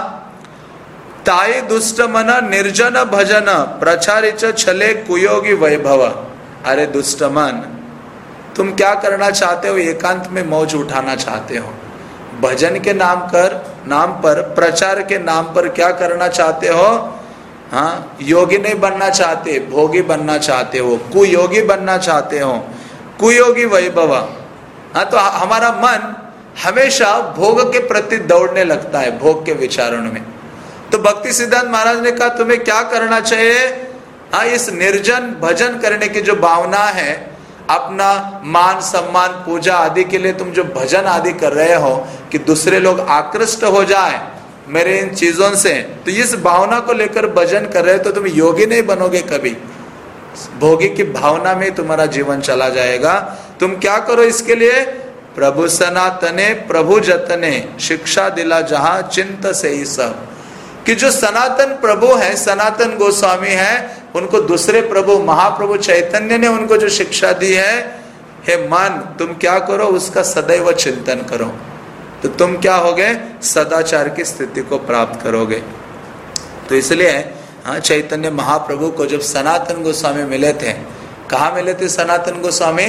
ताई दुष्ट मन निर्जन भजन प्रचारिच छले कुयोगी वैभव। अरे दुष्ट मन, तुम क्या करना चाहते हो? एकांत में मौज उठाना चाहते हो, भजन के नाम पर प्रचार के नाम पर क्या करना चाहते हो? हाँ, योगी नहीं बनना चाहते, भोगी बनना चाहते हो, कुयोगी बनना चाहते हो, कुयोगी वैभव। हाँ, तो हमारा मन हमेशा भोग के प्रति दौड़ने लगता है, भोग के विचारों में। तो भक्ति सिद्धांत महाराज ने कहा तुम्हें क्या करना चाहिए? हाँ, इस निर्जन भजन करने की जो भावना है, अपना मान सम्मान पूजा आदि के लिए तुम जो भजन आदि कर रहे हो कि दूसरे लोग आकृष्ट हो जाए मेरे इन चीजों से, तो इस भावना को लेकर भजन कर रहे हो तो तुम योगी नहीं बनोगे कभी, भोगी की भावना में तुम्हारा जीवन चला जाएगा। तुम क्या करो इसके लिए? प्रभु सनातने प्रभु जतने शिक्षा दिला जहां चिंत से ही सब, कि जो सनातन प्रभु है, सनातन गोस्वामी है, उनको दूसरे प्रभु महाप्रभु चैतन्य ने उनको जो शिक्षा दी है, हे मन तुम क्या करो? उसका सदैव चिंतन करो, तो तुम क्या होगे? सदाचार की स्थिति को प्राप्त करोगे। तो इसलिए हाँ, चैतन्य महाप्रभु को जब सनातन गोस्वामी मिले थे, कहाँ मिले थे सनातन गोस्वामी?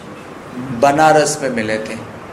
बनारस में मिले थे।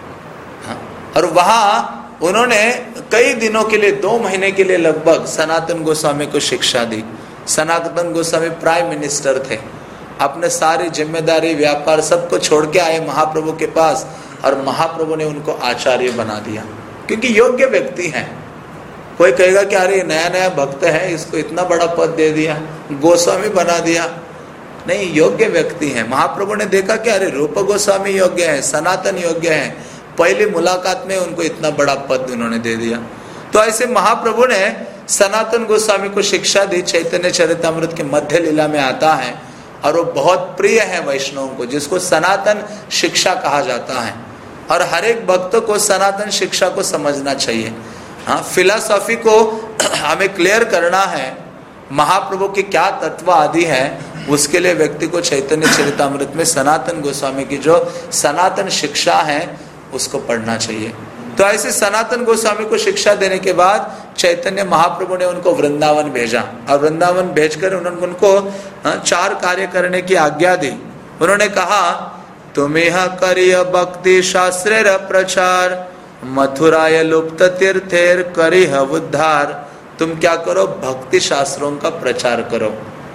हाँ, और वहाँ उन्होंने कई दिनों के लिए, 2 महीने के लिए लगभग सनातन गोस्वामी को शिक्षा दी। सनातन गोस्वामी प्राइम मिनिस्टर थे, अपने सारी जिम्मेदारी व्यापार सबको छोड़ के आए महाप्रभु के पास, और महाप्रभु ने उनको आचार्य बना दिया, क्योंकि योग्य व्यक्ति हैं। कोई कहेगा कि अरे नया नया भक्त है, इसको इतना बड़ा पद दे दिया, गोस्वामी बना दिया। नहीं, योग्य व्यक्ति हैं। महाप्रभु ने देखा कि अरे रूप गोस्वामी योग्य है, सनातन योग्य है, पहली मुलाकात में उनको इतना बड़ा पद उन्होंने दे दिया। तो ऐसे महाप्रभु ने सनातन गोस्वामी को शिक्षा दी। चैतन्य चरितामृत के मध्य लीला में आता है, और वो बहुत प्रिय है वैष्णवों को, जिसको सनातन शिक्षा कहा जाता है। और हर एक भक्त को सनातन शिक्षा को समझना चाहिए। हाँ, फिलॉसफी को हमें क्लियर करना है, महाप्रभु की क्या तत्व आदि है, उसके लिए व्यक्ति को चैतन्य चरितामृत में सनातन गोस्वामी की जो सनातन शिक्षा है उसको पढ़ना चाहिए। तो ऐसे सनातन गोस्वामी को शिक्षा देने के बाद चैतन्य महाप्रभु ने उनको वृंदावन भेजा, और वृंदावन भेजकर उन्होंने उनको 4 कार्य करने की आज्ञा दी। उन्होंने कहा, तुम्हें करिय भक्ति शास्त्रेर प्रचार, मथुराय लुप्त तीर्थेर करिह उद्धार। तुम क्या करो? भक्ति शास्त्रों का प्रचार करो,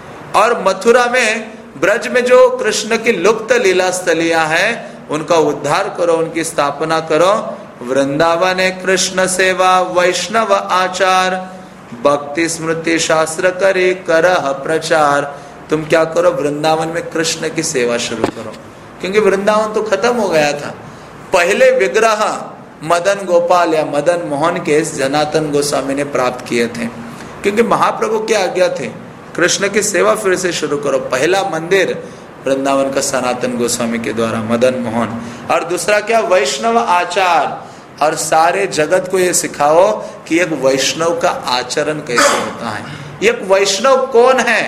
और मथुरा में ब्रज में जो कृष्ण की लुप्त लीला स्थलियां हैं उनका उद्धार करो, उनकी स्थापना करो। वृंदावन कृष्ण सेवा वैष्णव आचार, भक्ति स्मृति शास्त्र करे करह प्रचार। तुम क्या करो? वृंदावन में कृष्ण की सेवा शुरू करो, क्योंकि वृंदावन तो खत्म हो गया था। पहले विग्रह मदन गोपाल या मदन मोहन के सनातन गोस्वामी ने प्राप्त किए थे, क्योंकि महाप्रभु की आज्ञा थे कृष्ण की सेवा फिर से शुरू करो। पहला मंदिर वृंदावन का सनातन गोस्वामी के द्वारा, मदन मोहन। और दूसरा क्या? वैष्णव आचार, और सारे जगत को ये सिखाओ कि एक वैष्णव का आचरण कैसे होता है। एक वैष्णव कौन है?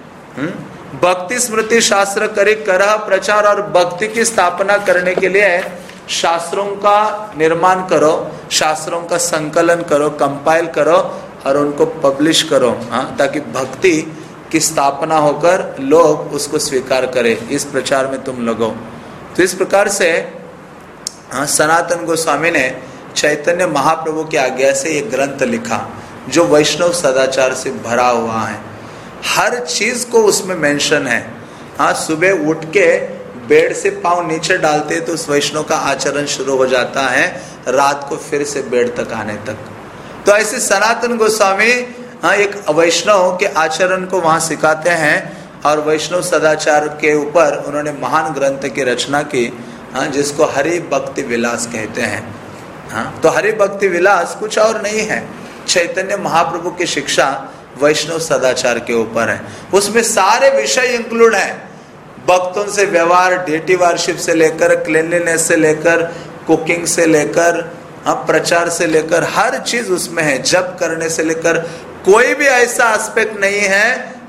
भक्ति स्मृति शास्त्र करे करह प्रचार, और भक्ति की स्थापना करने के लिए शास्त्रों का निर्माण करो, शास्त्रों का संकलन करो, कंपाइल करो, और उनको पब्लिश करो। हाँ, ताकि भक्ति की स्थापना होकर लोग उसको स्वीकार करें। इस प्रचार में तुम लगो। तो इस प्रकार से हाँ, सनातन गोस्वामी ने चैतन्य महाप्रभु की आज्ञा से एक ग्रंथ लिखा जो वैष्णव सदाचार से भरा हुआ है। हर चीज को उसमें मेंशन है। हाँ, सुबह उठ के बेड से पांव नीचे डालते तो उस वैष्णव का आचरण शुरू हो जाता है, रात को फिर से बेड तक आने तक। तो ऐसे सनातन गोस्वामी हाँ, एक वैष्णव के आचरण को वहाँ सिखाते हैं, और वैष्णव सदाचार के ऊपर उन्होंने महान ग्रंथ की रचना की, हाँ, जिसको हरि भक्ति विलास कहते हैं। हाँ, तो हरि भक्ति विलास कुछ और नहीं है, चैतन्य महाप्रभु की शिक्षा वैष्णव सदाचार के ऊपर है। उसमें सारे विषय इंक्लूड हैं, भक्तों से व्यवहार, डेटी वारशिप से लेकर, क्लीनलीनेस से लेकर, कुकिंग से लेकर, हाँ, प्रचार से लेकर, हर चीज उसमें है। जप करने से लेकर कोई भी ऐसा एस्पेक्ट नहीं है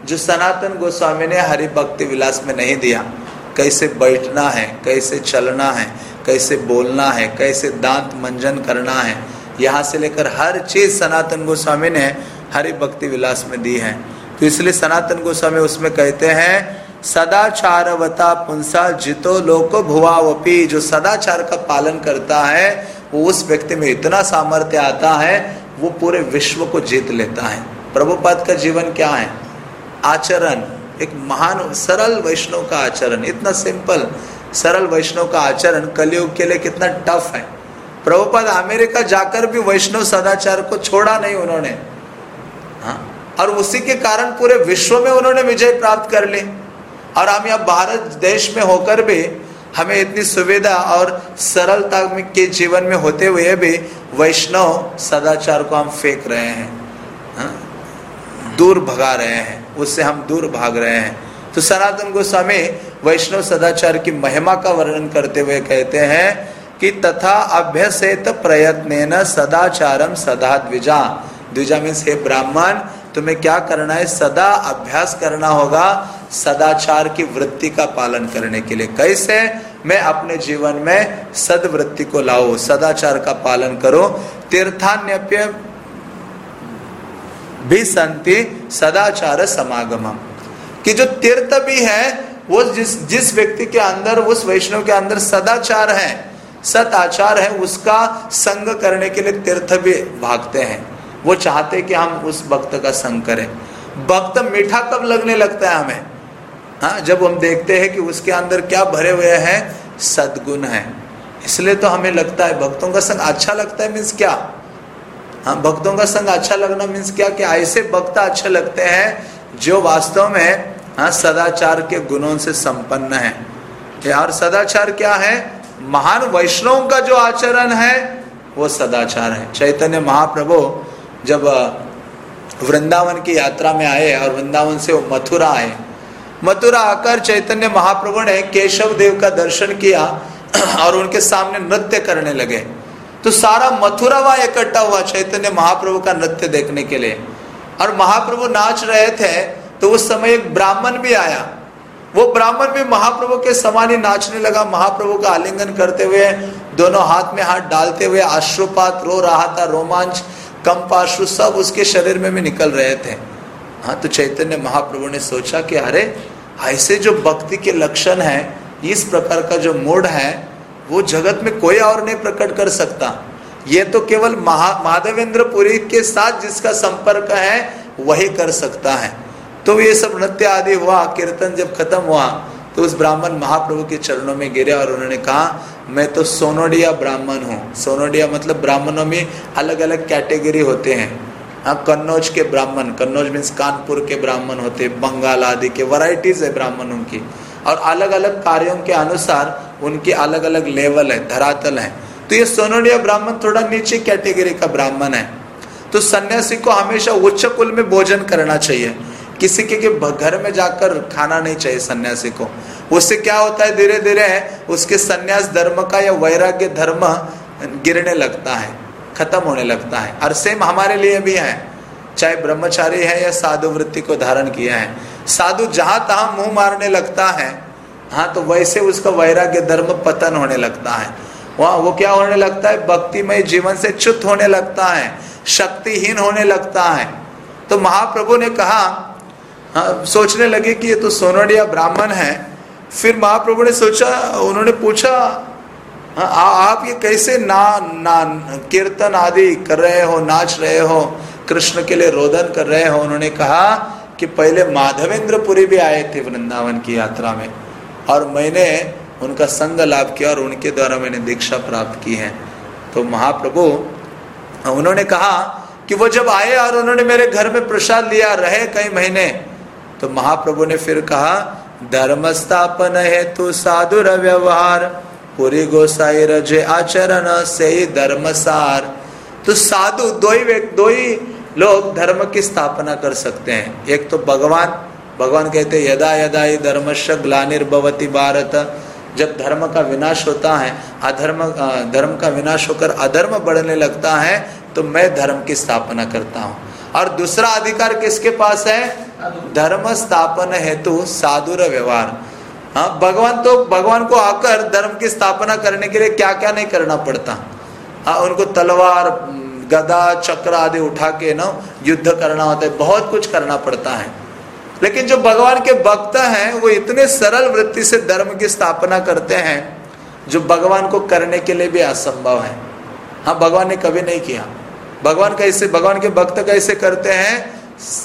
जो सनातन गोस्वामी ने हरि भक्ति विलास में नहीं दिया। कैसे बैठना है, कैसे चलना है, कैसे बोलना है, कैसे दांत मंजन करना है, यहाँ से लेकर हर चीज सनातन गोस्वामी ने हरि भक्ति विलास में दी है। तो इसलिए सनातन गोस्वामी उसमें कहते हैं सदाचारवता पुंसा जितो लोको भुवावपि। जो सदाचार का पालन करता है वो उस व्यक्ति में इतना सामर्थ्य आता है, वो पूरे विश्व को जीत लेता है। प्रभुपाद का जीवन क्या है? आचरण, एक महान सरल वैष्णव का आचरण, इतना सिंपल सरल वैष्णव का आचरण कलयुग के लिए कितना टफ है। प्रभुपाद अमेरिका जाकर भी वैष्णव सदाचार को छोड़ा नहीं उन्होंने, हाँ, और उसी के कारण पूरे विश्व में उन्होंने विजय प्राप्त कर ली। और हम यहाँ भारत देश में होकर भी हमें इतनी सुविधा और सरलता के जीवन में होते हुए भी वैष्णव सदाचार को हम फेंक रहे हैं, हाँ? दूर भगा रहे हैं, उससे हम दूर भाग रहे हैं। तो सनातन गोस्वामी वैष्णव सदाचार की महिमा का वर्णन करते हुए कहते हैं कि तथा अभ्यसेत प्रयत्नेन सदाचारम सदा द्विजा। द्विजा मीन्स हे ब्राह्मण, तुम्हें क्या करना है? सदा अभ्यास करना होगा सदाचार की वृत्ति का पालन करने के लिए। कैसे? मैं अपने जीवन में सद्वृत्ति को लाऊं, सदाचार का पालन करो। तीर्थान्यप्य भी संति सदाचार समागमम, कि जो तीर्थ भी है वो जिस व्यक्ति के अंदर, उस वैष्णव के अंदर सदाचार है, सत आचार है, उसका संग करने के लिए तीर्थ भी भागते हैं। वो चाहते कि हम उस भक्त का संग करें। भक्त मीठा कब लगने लगता है हमें? हाँ, जब हम देखते हैं कि उसके अंदर क्या भरे हुए हैं, सद्गुण है। इसलिए तो हमें लगता है भक्तों का संग अच्छा लगता है। मीन्स क्या? हाँ, भक्तों का संग अच्छा लगना मीन्स क्या? कि ऐसे भक्त अच्छे लगते हैं जो वास्तव में हाँ सदाचार के गुणों से संपन्न है। यार सदाचार क्या है? महान वैष्णव का जो आचरण है वो सदाचार है। चैतन्य महाप्रभु जब वृंदावन की यात्रा में आए और वृंदावन से वो मथुरा आए, मथुरा आकर चैतन्य महाप्रभु ने केशव देव का दर्शन किया और उनके सामने नृत्य करने लगे। तो सारा मथुरा वहां इकट्ठा हुआ चैतन्य महाप्रभु का नृत्य देखने के लिए। और महाप्रभु नाच रहे थे तो उस समय एक ब्राह्मण भी आया। वो ब्राह्मण भी महाप्रभु के समान ही नाचने लगा, महाप्रभु का आलिंगन करते हुए, दोनों हाथ में हाथ डालते हुए, अश्रुपात रो रहा था, रोमांच, कंपाश्रु सब उसके शरीर में भी निकल रहे थे। हाँ, तो चैतन्य महाप्रभु ने सोचा कि अरे ऐसे जो भक्ति के लक्षण है, इस प्रकार का जो मूड है, वो जगत में कोई और नहीं प्रकट कर सकता। ये तो केवल माधवेंद्र पुरी के साथ जिसका संपर्क है वही कर सकता है। तो ये सब नृत्य आदि हुआ, कीर्तन जब खत्म हुआ तो उस ब्राह्मण महाप्रभु के चरणों में गिरे और उन्होंने कहा, मैं तो सोनोडिया ब्राह्मण हूँ। सोनोडिया मतलब ब्राह्मणों में अलग अलग कैटेगरी होते हैं। हाँ, कन्नौज के ब्राह्मण, कन्नौज मीन्स कानपुर के ब्राह्मण होते, बंगाल आदि के वैरायटीज है ब्राह्मणों की, और अलग अलग कार्यों के अनुसार उनके अलग अलग लेवल है, धरातल है। तो ये सोनोडिया ब्राह्मण थोड़ा नीचे कैटेगरी का ब्राह्मण है। तो सन्यासी को हमेशा उच्च कुल में भोजन करना चाहिए, किसी के घर में जाकर खाना नहीं चाहिए सन्यासी को। उससे क्या होता है, धीरे धीरे उसके सन्यास धर्म का या वैराग्य धर्म गिरने लगता है, खत्म होने लगता है। और सेम हमारे लिए भी है, चाहे ब्रह्मचारी है या साधु वृत्ति को धारण किया है। साधु जहां तहां मुंह मारने लगता है, हाँ, तो वैसे उसका वैराग्य धर्म पतन होने लगता है। वहाँ वो क्या होने लगता है, भक्तिमय जीवन से च्युत होने लगता है, शक्तिहीन होने लगता है। तो महाप्रभु ने कहा, हाँ, सोचने लगे कि ये तो सोनोडिया ब्राह्मण है। फिर महाप्रभु ने सोचा, उन्होंने पूछा, हाँ, आप ये कैसे कीर्तन आदि कर रहे हो, नाच रहे हो, कृष्ण के लिए रोदन कर रहे हो? उन्होंने कहा कि पहले माधवेंद्र पुरी भी आए थे वृंदावन की यात्रा में, और मैंने उनका संग लाभ किया और उनके द्वारा मैंने दीक्षा प्राप्त की है। तो महाप्रभु उन्होंने कहा कि वो जब आए और उन्होंने मेरे घर में प्रसाद लिया, रहे कई महीने, तो महाप्रभु ने फिर कहा, धर्म स्थापन हेतु साधुर व्यवहार, पुरी गोसाई रजे आचरण से ही धर्मसार। तो साधु दो ही लोग धर्म की स्थापना कर सकते हैं। एक तो भगवान कहते हैं, यदा यदा ही धर्मस्य ग्लानिर्भवति भारत। जब धर्म का विनाश होता है, धर्म का विनाश होकर अधर्म बढ़ने लगता है, तो मैं धर्म की स्थापना करता हूँ। और दूसरा अधिकार किसके पास है? धर्म स्थापन हेतु साधुर व्यवहार। हाँ, भगवान को आकर धर्म की स्थापना करने के लिए क्या क्या नहीं करना पड़ता। हाँ, उनको तलवार, गदा, चक्र आदि उठा के ना युद्ध करना होता है, बहुत कुछ करना पड़ता है। लेकिन जो भगवान के भक्त हैं वो इतने सरल वृत्ति से धर्म की स्थापना करते हैं जो भगवान को करने के लिए भी असंभव है। हाँ, भगवान ने कभी नहीं किया। भगवान के भक्त कैसे करते हैं?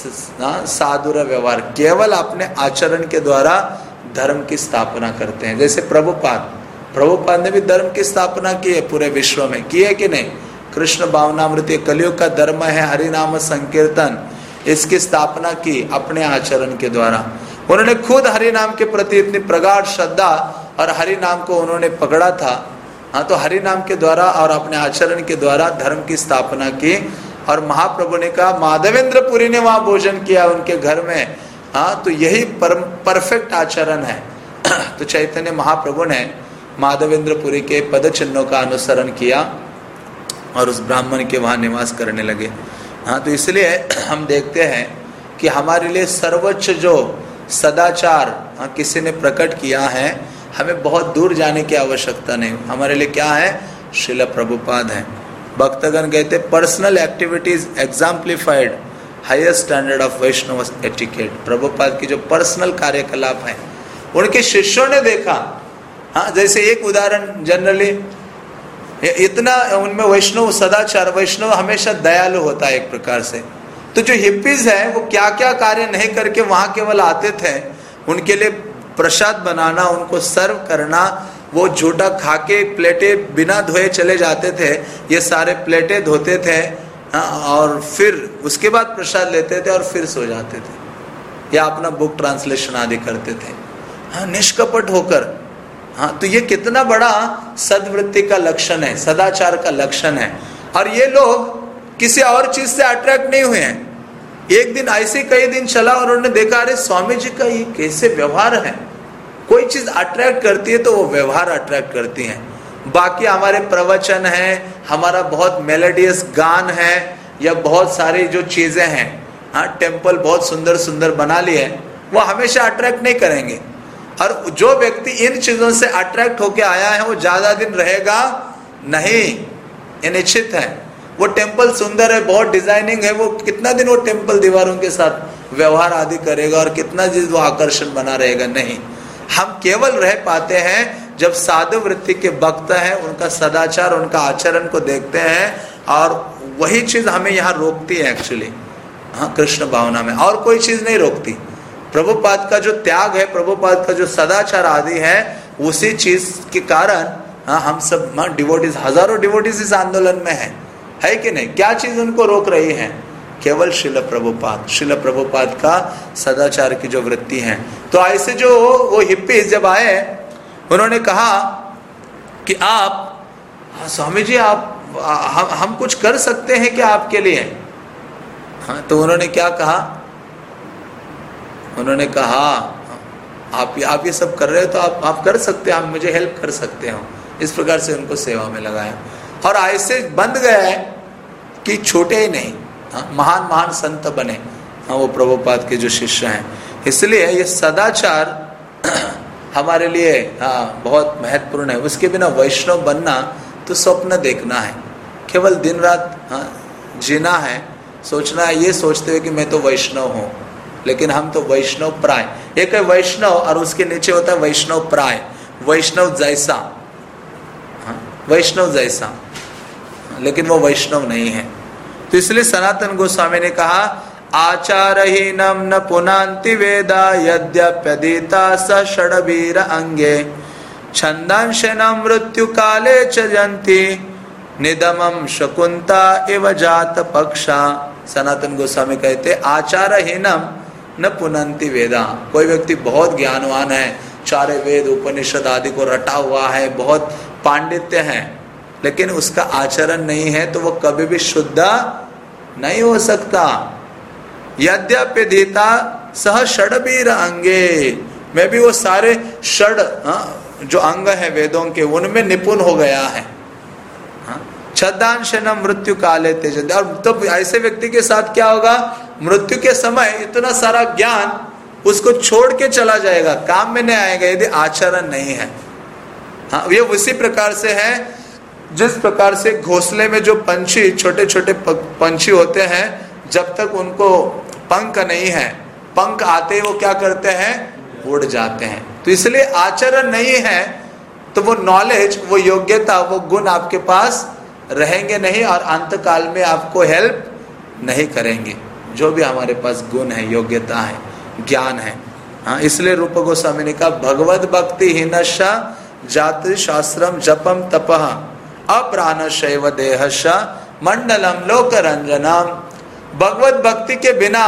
साधुर व्यवहार, केवल अपने आचरण के द्वारा धर्म की स्थापना करते हैं। जैसे प्रभुपाद ने भी धर्म की स्थापना की है, पूरे विश्व में की है कि नहीं? कृष्ण भावनामृत कलयुग का धर्म है हरि नाम संकीर्तन, इसकी स्थापना की अपने आचरण के द्वारा। उन्होंने खुद हरि नाम के प्रति इतनी प्रगाढ़ श्रद्धा और हरि नाम को उन्होंने पकड़ा था। हाँ, तो हरि नाम के द्वारा और अपने आचरण के द्वारा धर्म की स्थापना की। और महाप्रभु ने कहा, माधवेंद्रपुरी ने वहां भोजन किया उनके घर में। हाँ, तो यही परफेक्ट आचरण है। तो चैतन्य महाप्रभु ने माधवेंद्रपुरी के पद चिन्हों का अनुसरण किया और उस ब्राह्मण के वहां निवास करने लगे। हाँ, तो इसलिए हम देखते हैं कि हमारे लिए सर्वोच्च जो सदाचार किसी ने प्रकट किया है, हमें बहुत दूर जाने की आवश्यकता नहीं। हमारे लिए क्या है? श्रील प्रभुपाद है। भक्तगण कहते personal activities exemplified highest standard of Vaishnava etiquette. Prabhupada की जो पर्सनल कार्यकलाप है उनके शिष्यों ने देखा। हाँ, जैसे एक उदाहरण, जनरली इतना उनमें वैष्णव सदाचार, वैष्णव हमेशा दयालु होता है एक प्रकार से। तो जो हिप्पीज है वो क्या क्या कार्य नहीं करके वहां केवल आते थे, उनके लिए प्रसाद बनाना, उनको सर्व करना, वो झूठा खाके प्लेटें बिना धोए चले जाते थे। ये सारे प्लेटें धोते थे, हाँ, और फिर उसके बाद प्रसाद लेते थे और फिर सो जाते थे या अपना बुक ट्रांसलेशन आदि करते थे। हाँ, निष्कपट होकर। हाँ, तो ये कितना बड़ा सद्वृत्ति का लक्षण है, सदाचार का लक्षण है। और ये लोग किसी और चीज से अट्रैक्ट नहीं हुए हैं। एक दिन ऐसे कई दिन चला और उन्होंने देखा, अरे स्वामी जी का ये कैसे व्यवहार है। कोई चीज अट्रैक्ट करती है तो वो व्यवहार अट्रैक्ट करती है। बाकी हमारे प्रवचन है, हमारा बहुत मेलोडियस गान है, या बहुत सारी जो चीजें हैं, हाँ, टेम्पल बहुत सुंदर सुंदर बना लिए, वो हमेशा अट्रैक्ट नहीं करेंगे। और जो व्यक्ति इन चीजों से अट्रैक्ट होके आया है वो ज्यादा दिन रहेगा नहीं, ये निश्चित है। वो टेम्पल सुंदर है, बहुत डिजाइनिंग है, वो कितना दिन वो टेम्पल दीवारों के साथ व्यवहार आदि करेगा और कितना दिन वो आकर्षण बना रहेगा? नहीं। हम केवल रह पाते हैं जब साधु वृत्ति के भक्त हैं, उनका सदाचार, उनका आचरण को देखते हैं, और वही चीज हमें यहाँ रोकती है एक्चुअली। हाँ, कृष्ण भावना में और कोई चीज नहीं रोकती। प्रभुपाद का जो त्याग है, प्रभुपाद का जो सदाचार आदि है, उसी चीज के कारण हाँ, हम सब डिवोटीज, हजारों डिवोटीज इस आंदोलन में है कि नहीं? क्या चीज उनको रोक रही है? केवल श्रील प्रभुपाद का सदाचार की जो वृत्ति है। तो ऐसे जो वो हिप्पीज जब आए, उन्होंने कहा कि आप, स्वामी जी, आप हम कुछ कर सकते हैं क्या आपके लिए? हाँ, तो उन्होंने क्या कहा? उन्होंने कहा, आप ये सब कर रहे हो तो आप कर सकते हैं, आप मुझे हेल्प कर सकते हो। इस प्रकार से उनको सेवा में लगाया और ऐसे बंद गया है कि छोटे ही नहीं, महान महान संत बने। हाँ, वो प्रभुपाद के जो शिष्य हैं। इसलिए ये सदाचार हमारे लिए हाँ बहुत महत्वपूर्ण है। उसके बिना वैष्णव बनना तो स्वप्न देखना है, केवल दिन रात हाँ जीना है, सोचना है, ये सोचते हुए कि मैं तो वैष्णव हूँ, लेकिन हम तो वैष्णव प्राय। एक है वैष्णव और उसके नीचे होता है वैष्णव प्राय, वैष्णव जैसा, वैष्णव जैसा, लेकिन वो वैष्णव नहीं है। तो इसलिए सनातन गोस्वामी ने कहा, आचारहीनम न पुनांति वेदा यद्यप्यधीता स षडवीर अंगे छंदांशनम मृत्यु काले च जंती निदमम शकुंता एव जात पक्षा। सनातन गोस्वामी कहते आचारहीनम न पुनंति वेदा। कोई व्यक्ति बहुत ज्ञानवान है, चारे वेद उपनिषद आदि को रटा हुआ है, बहुत पांडित्य है, लेकिन उसका आचरण नहीं है तो वो कभी भी शुद्ध नहीं हो सकता। यद्यपि धीता सह षडवीर अंगे, मैं भी वो सारे षड जो अंग है वेदों के, उनमें निपुण हो गया है। छद्दांशनम मृत्यु काले त्यजन्ति। और तो ऐसे व्यक्ति के साथ क्या होगा, मृत्यु के समय इतना सारा ज्ञान उसको छोड़ के चला जाएगा, काम में नहीं आएगा यदि आचरण नहीं है। हाँ, ये उसी प्रकार से है जिस प्रकार से घोंसले में जो पंछी, छोटे छोटे पंछी होते हैं, जब तक उनको पंख नहीं है, पंख आते ही वो क्या करते हैं, उड़ जाते हैं। तो इसलिए आचरण नहीं है तो वो नॉलेज, वो योग्यता, वो गुण आपके पास रहेंगे नहीं और अंत काल में आपको हेल्प नहीं करेंगे। जो भी हमारे पास गुण है, योग्यता है, ज्ञान है। हाँ, इसलिए रूप गोस्वामी ने कहा भगवद भक्ति हीनशा जाति शास्त्रम जपम तपः अप्राणशैव देहशा मंडलम लोक रंजनम। भगवत भक्ति के बिना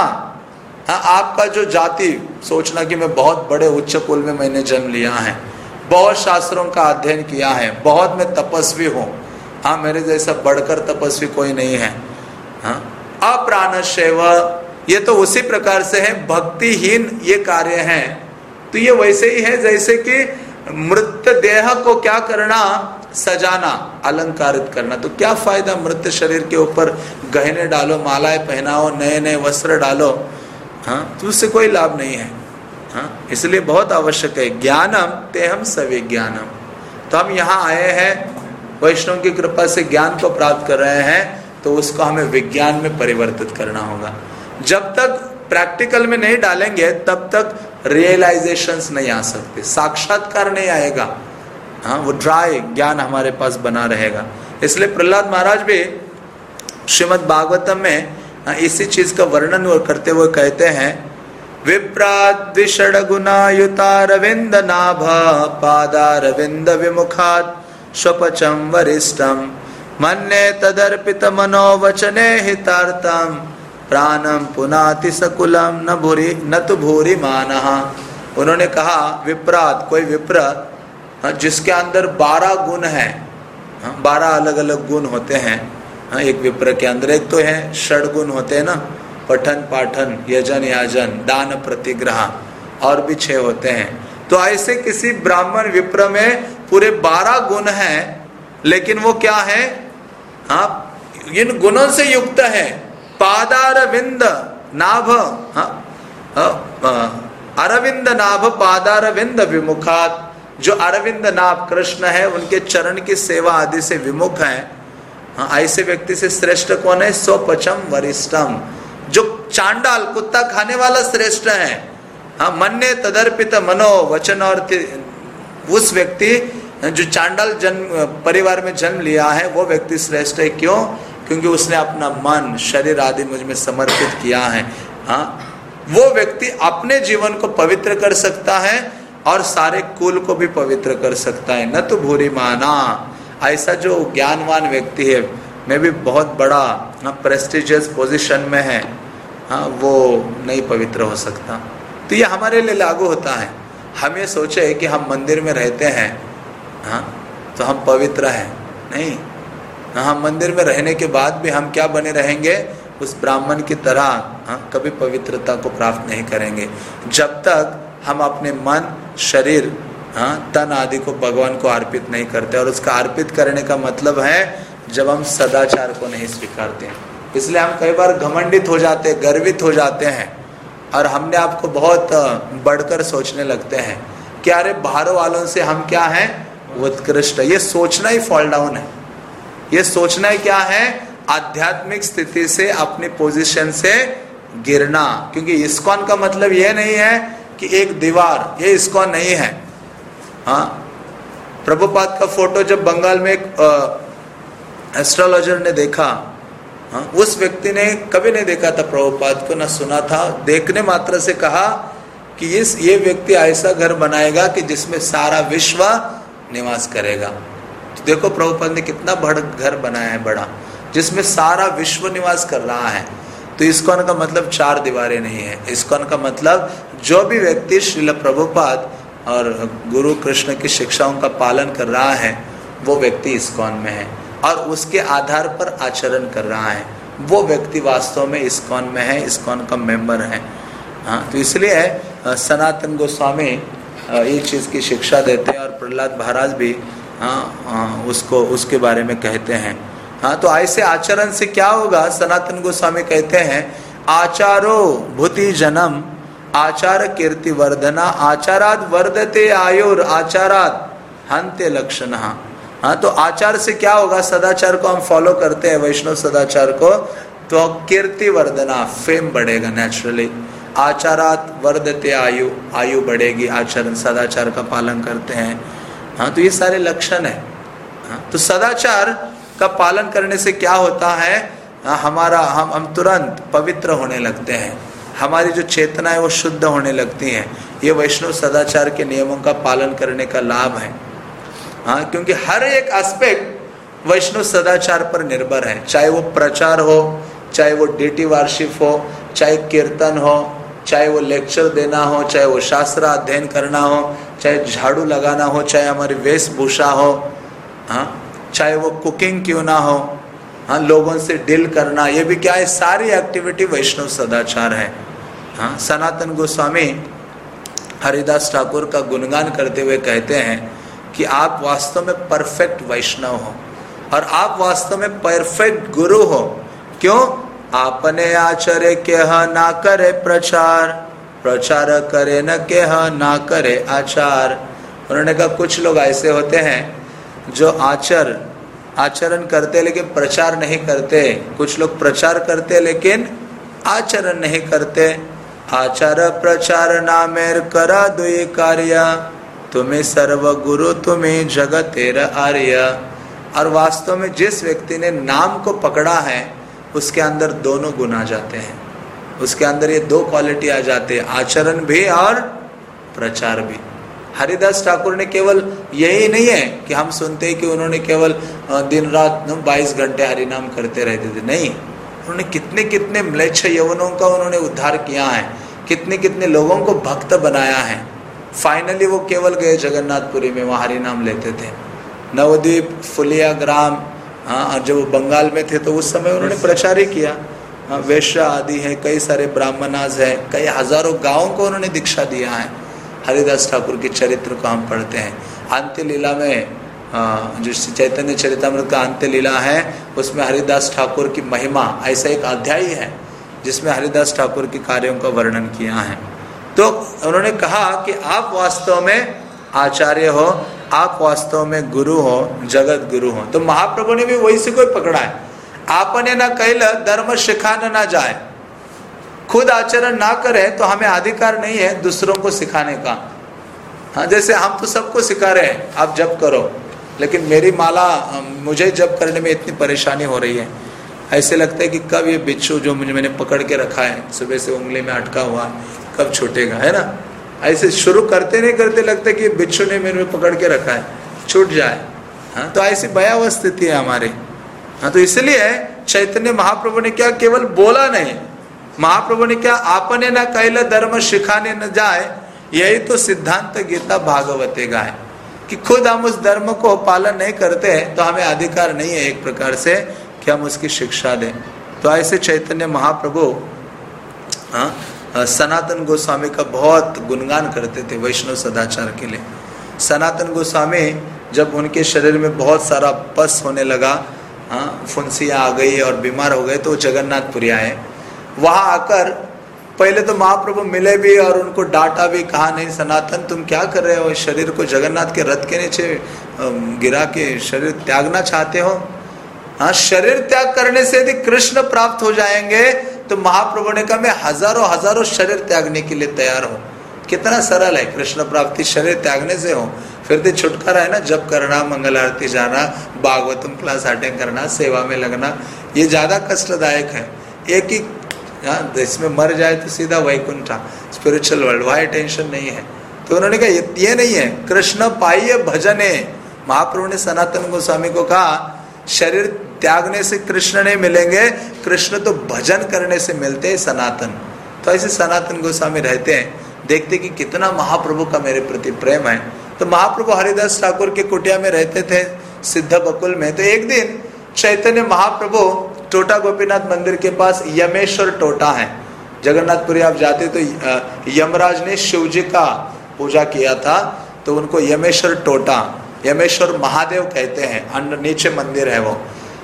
आपका जो जाति, सोचना कि मैं बहुत बड़े उच्च कुल में मैंने जन्म लिया है, बहुत शास्त्रों का अध्ययन किया है, बहुत मैं तपस्वी हूँ, हाँ मेरे जैसा बढ़कर तपस्वी कोई नहीं है। हाँ, अप्राणशैव, ये तो उसी प्रकार से है, भक्तिहीन ये कार्य है। तो ये वैसे ही है जैसे कि मृत देह को क्या करना, सजाना, अलंकारित करना। तो क्या फायदा मृत शरीर के ऊपर गहने डालो, मालाएं पहनाओ, नए नए वस्त्र डालो, हाँ, तो उससे कोई लाभ नहीं है। हाँ, इसलिए बहुत आवश्यक है ज्ञानम तेहम सविज्ञानम। तो हम यहाँ आए हैं, वैष्णव की कृपा से ज्ञान को प्राप्त कर रहे हैं, तो उसको हमें विज्ञान में परिवर्तित करना होगा। जब तक प्रैक्टिकल में नहीं डालेंगे तब तक रियलाइजेशंस नहीं आ सकते, साक्षात्कार नहीं आएगा। हाँ, वो ड्राई ज्ञान हमारे पास बना रहेगा। इसलिए प्रहलाद महाराज भी श्रीमद् भागवतम में इसी चीज का वर्णन करते हुए कहते हैं, विप्राद विषड गुणायुतारविंद नाभ पादारविंद विमुखात् स्वपचम वरिष्ठम मन्ये तदर्पित मनोवचने हितार्थम प्राणम पुनाति सकुलम न तो भूरि मानः। उन्होंने कहा विप्रात, कोई विप्र जिसके अंदर 12 गुण है, 12 अलग अलग गुण होते हैं। हाँ, एक विप्र के अंदर एक तो है षड गुण होते हैं ना, पठन पाठन यजन याजन दान प्रतिग्रह, और भी 6 होते हैं। तो ऐसे किसी ब्राह्मण विप्र में पूरे 12 गुण हैं, लेकिन वो क्या है, हाँ इन गुणों से युक्त है। पादारविंद नाभ, अरविंद नाभ पादारविंद विमुखात, जो अरविंद नाभ कृष्ण है उनके चरण की सेवा आदि से विमुख है। हाँ, ऐसे व्यक्ति से श्रेष्ठ कौन है, स्वपचम वरिष्ठम, जो चांडाल कुत्ता खाने वाला श्रेष्ठ है। हाँ, मन्ने तदर्पित मनो वचन, और उस व्यक्ति जो चांडाल जन्म परिवार में जन्म लिया है वो व्यक्ति श्रेष्ठ है। क्यों? क्योंकि उसने अपना मन शरीर आदि मुझ में समर्पित किया है। हाँ, वो व्यक्ति अपने जीवन को पवित्र कर सकता है और सारे कुल को भी पवित्र कर सकता है। न तो भूरि माना, ऐसा जो ज्ञानवान व्यक्ति है, मैं भी बहुत बड़ा प्रेस्टिजियस पोजीशन में है, हाँ, वो नहीं पवित्र हो सकता। तो ये हमारे लिए लागू होता है। हम ये सोचे कि हम मंदिर में रहते हैं, हाँ, तो हम पवित्र हैं, नहीं। हम मंदिर में रहने के बाद भी हम क्या बने रहेंगे, उस ब्राह्मण की तरह, हाँ, कभी पवित्रता को प्राप्त नहीं करेंगे जब तक हम अपने मन शरीर, हाँ, तन आदि को भगवान को अर्पित नहीं करते। और उसका अर्पित करने का मतलब है जब हम सदाचार को नहीं स्वीकारते हैं। इसलिए हम कई बार घमंडित हो जाते हैं, गर्वित हो जाते हैं, और हमने आपको बहुत बढ़कर सोचने लगते हैं कि अरे बाहर वालों से हम क्या हैं, उत्कृष्ट। ये सोचना ही फॉल डाउन है। ये सोचना ही क्या है, आध्यात्मिक स्थिति से, अपनी पोजीशन से गिरना। क्योंकि इस्कॉन का मतलब ये नहीं है कि एक दीवार, ये इस्कॉन नहीं है। हाँ, प्रभुपाद का फोटो जब बंगाल में एक एस्ट्रोलॉजर ने देखा, हाँ, उस व्यक्ति ने कभी नहीं देखा था प्रभुपाद को, ना सुना था, देखने मात्र से कहा कि ये व्यक्ति ऐसा घर बनाएगा कि जिसमें सारा विश्व निवास करेगा। तो देखो प्रभुपाद ने कितना बड़ा घर बनाया है, बड़ा, जिसमें सारा विश्व निवास कर रहा है। तो इस्कॉन का मतलब 4 दीवारें नहीं है। इस्कॉन का मतलब जो भी व्यक्ति श्रील प्रभुपाद और गुरु कृष्ण की शिक्षाओं का पालन कर रहा है, वो व्यक्ति इस्कॉन में है, और उसके आधार पर आचरण कर रहा है, वो व्यक्ति वास्तव में इस्कॉन में है, इस्कॉन का मेंबर है। हाँ, तो इसलिए सनातन गोस्वामी ये चीज़ की शिक्षा देते हैं, और प्रहलाद महाराज भी उसको उसके बारे में कहते हैं। हाँ, तो ऐसे आचरण से क्या होगा? सनातन गोस्वामी कहते हैं आचारो भूति जन्म आचार कीर्ति वर्धना आचाराद वर्धते आयुर आचाराद हंते लक्षण। हाँ, तो आचार से क्या होगा? सदाचार को हम फॉलो करते हैं, वैष्णव सदाचार को, तो कीर्ति वर्धना, फेम बढ़ेगा नेचुरली। आचारात वर्धते आयु, आयु बढ़ेगी, आचरण सदाचार का पालन करते हैं। हाँ, तो ये सारे लक्षण है। हाँ, तो सदाचार का पालन करने से क्या होता है? हमारा हम तुरंत पवित्र होने लगते हैं, हमारी जो चेतना है वो शुद्ध होने लगती है। ये वैष्णव सदाचार के नियमों का पालन करने का लाभ है। हाँ, क्योंकि हर एक एस्पेक्ट वैष्णव सदाचार पर निर्भर है, चाहे वो प्रचार हो, चाहे वो डेटी वार्षिप हो, चाहे कीर्तन हो, चाहे वो लेक्चर देना हो, चाहे वो शास्त्र अध्ययन करना हो, चाहे झाड़ू लगाना हो, चाहे हमारी वेशभूषा हो, हाँ, चाहे वो कुकिंग क्यों ना हो, हाँ, लोगों से डील करना, ये भी क्या है? सारी एक्टिविटी वैष्णव सदाचार है। हाँ, सनातन गोस्वामी हरिदास ठाकुर का गुणगान करते हुए कहते हैं कि आप वास्तव में परफेक्ट वैष्णव हो और आप वास्तव में परफेक्ट गुरु हो। क्यों? आपने आचरे केह ना करे प्रचार, प्रचार करे न केह ना करे आचार। उन्होंने कहा कुछ लोग ऐसे होते हैं जो आचरण करते लेकिन प्रचार नहीं करते, कुछ लोग प्रचार करते लेकिन आचरण नहीं करते। आचार प्रचार नामेर करा दुई कार्य, तुम्हें सर्व गुरु तुम्हें जगतेर आर्य। और वास्तव में जिस व्यक्ति ने नाम को पकड़ा है उसके अंदर दोनों गुण आ जाते हैं, उसके अंदर ये दो क्वालिटी आ जाते हैं, आचरण भी और प्रचार भी। हरिदास ठाकुर ने केवल यही नहीं है कि हम सुनते हैं कि उन्होंने केवल दिन रात 22 घंटे हरिनाम करते रहते थे, नहीं, उन्होंने कितने कितने म्लेच्छ यवनों का उन्होंने उद्धार किया है, कितने कितने लोगों को भक्त बनाया है। फाइनली वो केवल गए जगन्नाथपुरी में, वहाँ हरिनाम लेते थे। नवद्वीप, फुलिया ग्राम, हाँ, जब वो बंगाल में थे तो उस समय उन्होंने प्रचार ही किया। हाँ, वैश्य आदि है, कई सारे ब्राह्मणाज है, कई हजारों गाँवों को उन्होंने दीक्षा दिया है। हरिदास ठाकुर के चरित्र को हम पढ़ते हैं। अंत्य लीला में जो चैतन्य चरितामृत का अंत्य लीला है उसमें हरिदास ठाकुर की महिमा ऐसा एक अध्याय है जिसमें हरिदास ठाकुर के कार्यों का वर्णन किया है। तो उन्होंने कहा कि आप वास्तव में आचार्य हो, आप वास्तव में गुरु हो, जगत गुरु हो। तो महाप्रभु ने भी वही से कोई पकड़ा है, आपने ना कैल धर्म सिखाने ना जाए, खुद आचरण ना करे तो हमें अधिकार नहीं है दूसरों को सिखाने का। हाँ, जैसे हम तो सबको सिखा रहे हैं आप जप करो, लेकिन मेरी माला मुझे जप करने में इतनी परेशानी हो रही है, ऐसे लगता है कि कब ये बिच्छू जो मैंने पकड़ के रखा है सुबह से उंगली में अटका हुआ कब छूटेगा, है ना। ऐसे शुरू करते नहीं करते लगता है कि बिच्छू ने मेरे में पकड़ के रखा है, छूट जाए। हाँ, तो ऐसी भयावह स्थिति है हमारी। हाँ, तो इसलिए चैतन्य महाप्रभु ने क्या केवल बोला नहीं, महाप्रभु ने क्या आपने ना कैल धर्म सिखाने न जाए, यही तो सिद्धांत गीता भागवते का है कि खुद हम उस धर्म को पालन नहीं करते तो हमें अधिकार नहीं है एक प्रकार से कि हम उसकी शिक्षा दें। तो ऐसे चैतन्य महाप्रभु सनातन गोस्वामी का बहुत गुणगान करते थे वैष्णव सदाचार के लिए। सनातन गोस्वामी जब उनके शरीर में बहुत सारा पस होने लगा, फुंसियाँ आ गई और बीमार हो गए, तो जगन्नाथपुरी आए। वहाँ आकर पहले तो महाप्रभु मिले भी और उनको डांटा भी, कहा नहीं सनातन तुम क्या कर रहे हो, शरीर को जगन्नाथ के रथ के नीचे गिरा के शरीर त्यागना चाहते हो। हाँ, शरीर त्याग करने से यदि कृष्ण प्राप्त हो जाएंगे तो महाप्रभु ने कहा मैं हजारों हजारों शरीर त्यागने के लिए तैयार हूँ। कितना सरल है कृष्ण प्राप्ति, शरीर त्यागने से हो, फिर तो छुटकारा है ना, जप करना, मंगल आरती जाना, भागवतम क्लास अटेंड करना, सेवा में लगना, ये ज्यादा कष्टदायक है। एक ही इसमें मर जाए तो सीधा वैकुंठ, स्पिरिचुअल वर्ल्ड, वहाँ टेंशन नहीं है। तो उन्होंने कहा ये नहीं है, कृष्ण पाइये भजने। महाप्रभु ने सनातन गोस्वामी को कहा शरीर त्यागने से कृष्ण नहीं मिलेंगे, कृष्ण तो भजन करने से मिलते हैं सनातन। तो ऐसे सनातन गोस्वामी रहते हैं, देखते कि कितना महाप्रभु का मेरे प्रति प्रेम है। तो महाप्रभु हरिदास ठाकुर के कुटिया में रहते थे सिद्ध बकुल में। तो एक दिन चैतन्य महाप्रभु टोटा गोपीनाथ मंदिर के पास यमेश्वर टोटा है, जगन्नाथपुरी आप जाते तो यमराज ने शिव जी का पूजा किया था, तो उनको यमेश्वर टोटा, यमेश्वर महादेव कहते हैं, अंडर नीचे मंदिर है वो।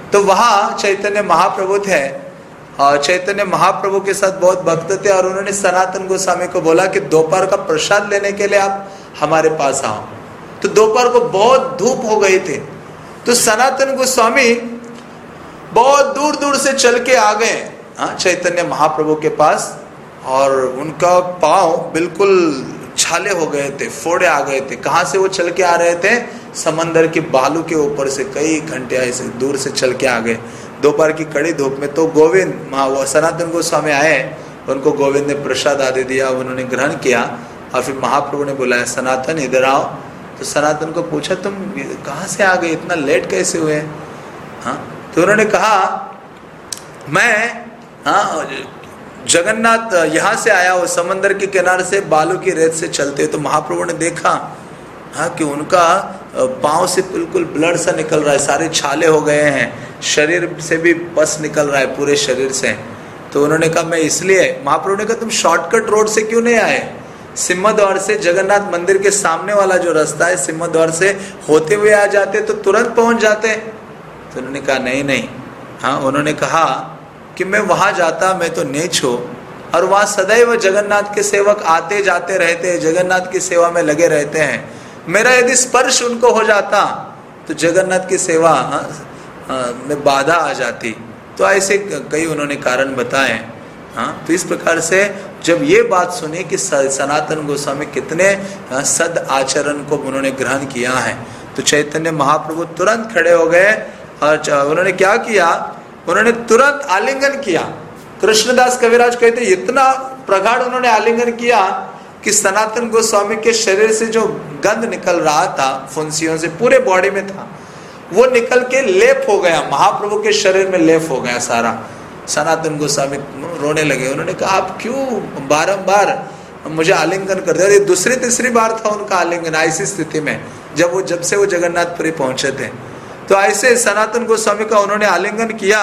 तो वहाँ चैतन्य महाप्रभु थे और चैतन्य महाप्रभु के साथ बहुत भक्त थे और उन्होंने सनातन गोस्वामी को बोला कि दोपहर का प्रसाद लेने के लिए आप हमारे पास आओ। तो दोपहर को बहुत धूप हो गई थी, तो सनातन गोस्वामी बहुत दूर दूर से चल के आ गए चैतन्य महाप्रभु के पास, और उनका पाँव बिल्कुल छाले हो गए थे, फोड़े आ गए थे। कहाँ से वो चल के आ रहे थे? समंदर की बालू के ऊपर से कई घंटे ऐसे दूर से चल के आ गए दोपहर की कड़ी धूप में। तो गोविंद वो सनातन गोस्वामी आए, उनको गोविंद ने प्रसाद आदि दिया, उन्होंने ग्रहण किया और फिर महाप्रभु ने बुलाया, सनातन इधर आओ। तो सनातन को पूछा, तुम कहाँ से आ गए, इतना लेट कैसे हुए? तो उन्होंने कहा, मैं जगन्नाथ यहाँ से आया हूँ, समंदर के किनारे से बालू की रेत से चलते। तो महाप्रभु ने देखा कि उनका पाँव से बिल्कुल ब्लड सा निकल रहा है, सारे छाले हो गए हैं, शरीर से भी पस निकल रहा है पूरे शरीर से। तो उन्होंने कहा, मैं इसलिए, महाप्रभु ने कहा, तुम शॉर्टकट रोड से क्यों नहीं आए? सिंह द्वार से जगन्नाथ मंदिर के सामने वाला जो रास्ता है, सिंह द्वार से होते हुए आ जाते तो तुरंत पहुंच जाते। तो उन्होंने कहा, नहीं। उन्होंने कहा कि मैं वहां जाता, मैं तो नीच हूँ, और वहाँ सदैव जगन्नाथ के सेवक आते जाते रहते हैं, जगन्नाथ की सेवा में लगे रहते हैं। मेरा यदि स्पर्श उनको हो जाता तो जगन्नाथ की सेवा में बाधा आ जाती। तो ऐसे कई उन्होंने कारण बताए। तो इस प्रकार से जब ये बात सुनी कि सनातन गोस्वामी कितने सद आचरण को उन्होंने ग्रहण किया है, तो चैतन्य महाप्रभु तुरंत खड़े हो गए और उन्होंने क्या किया? उन्होंने तुरंत आलिंगन किया। कृष्णदास कविराज कहते इतना प्रगाढ़ उन्होंने आलिंगन किया कि सनातन गोस्वामी के शरीर से जो गंध निकल रहा था फुंसियों से, पूरे बॉडी में था, वो निकल के लेप हो गया, महाप्रभु के शरीर में लेप हो गया सारा। सनातन गोस्वामी रोने लगे। उन्होंने कहा, आप क्यों बारंबार मुझे आलिंगन करते? और ये दूसरी तीसरी बार था उनका आलिंगन ऐसी स्थिति में, जब से वो जगन्नाथपुरी पहुंचे थे। तो ऐसे सनातन गोस्वामी का उन्होंने आलिंगन किया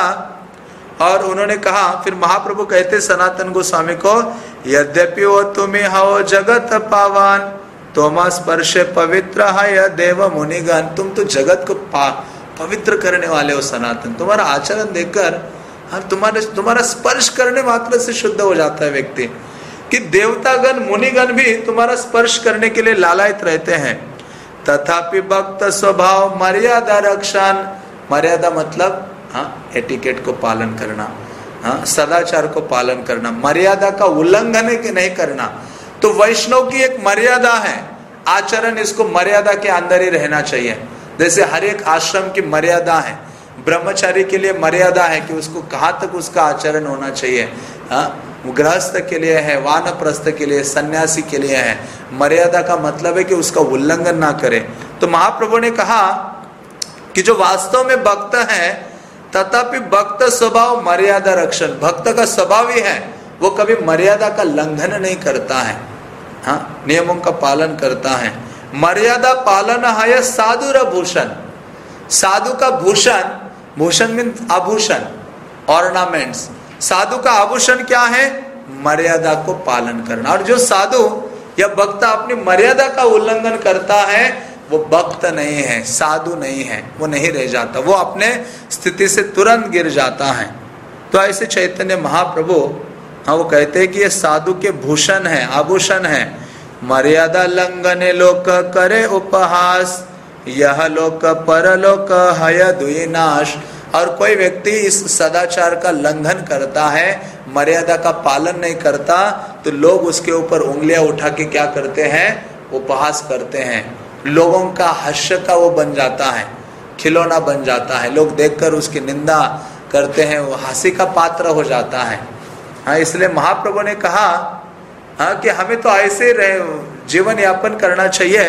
और उन्होंने कहा, फिर महाप्रभु कहते सनातन गोस्वामी को, यद्यपि वो तुम्हें हो जगत पावान, तोमा स्पर्श पवित्र है देव मुनिगण। तुम तो जगत को पवित्र करने वाले हो सनातन। तुम्हारा आचरण देखकर तुम्हारा स्पर्श करने मात्र से शुद्ध हो जाता है व्यक्ति, कि देवतागण मुनिगण भी तुम्हारा स्पर्श करने के लिए लालायित रहते हैं। तथापि भक्त स्वभाव मर्यादा रक्षण, मर्यादा मतलब एटिकेट को पालन करना, सदाचार को पालन करना, मर्यादा का उल्लंघन नहीं करना। तो वैष्णव की एक मर्यादा है, आचरण इसको मर्यादा के अंदर ही रहना चाहिए। जैसे हर एक आश्रम की मर्यादा है, ब्रह्मचारी के लिए मर्यादा है कि उसको कहाँ तक उसका आचरण होना चाहिए, गृहस्थ के लिए है, वानप्रस्थ के लिए, सन्यासी के लिए है। मर्यादा का मतलब है कि उसका उल्लंघन ना करे। तो महाप्रभु ने कहा कि जो वास्तव में भक्त है, तथापि भक्त स्वभाव मर्यादा रक्षण, भक्त का स्वभाव ही है वो कभी मर्यादा का लंघन नहीं करता है, नियमों का पालन करता है। मर्यादा पालन है साधुर भूषण, साधु का भूषण, भूषण मीन्स आभूषण, ऑर्नामेंट्स। साधु का आभूषण क्या है? मर्यादा को पालन करना। और जो साधु या भक्त अपनी मर्यादा का उल्लंघन करता है वो भक्त नहीं है, साधु नहीं है, वो नहीं रह जाता, वो अपने स्थिति से तुरंत गिर जाता है। तो ऐसे चैतन्य महाप्रभु वो कहते हैं कि ये साधु के भूषण है, आभूषण है। मर्यादा लंघने लोक करे उपहास, यह लोक परलोक हय दुई नाश। और कोई व्यक्ति इस सदाचार का लंघन करता है, मर्यादा का पालन नहीं करता, तो लोग उसके ऊपर उंगलियां उठा के क्या करते हैं? उपहास करते हैं। लोगों का हास्य का वो बन जाता है, खिलौना बन जाता है। लोग देखकर उसकी निंदा करते हैं, वो हंसी का पात्र हो जाता है। इसलिए महाप्रभु ने कहा कि हमें तो ऐसे जीवन यापन करना चाहिए,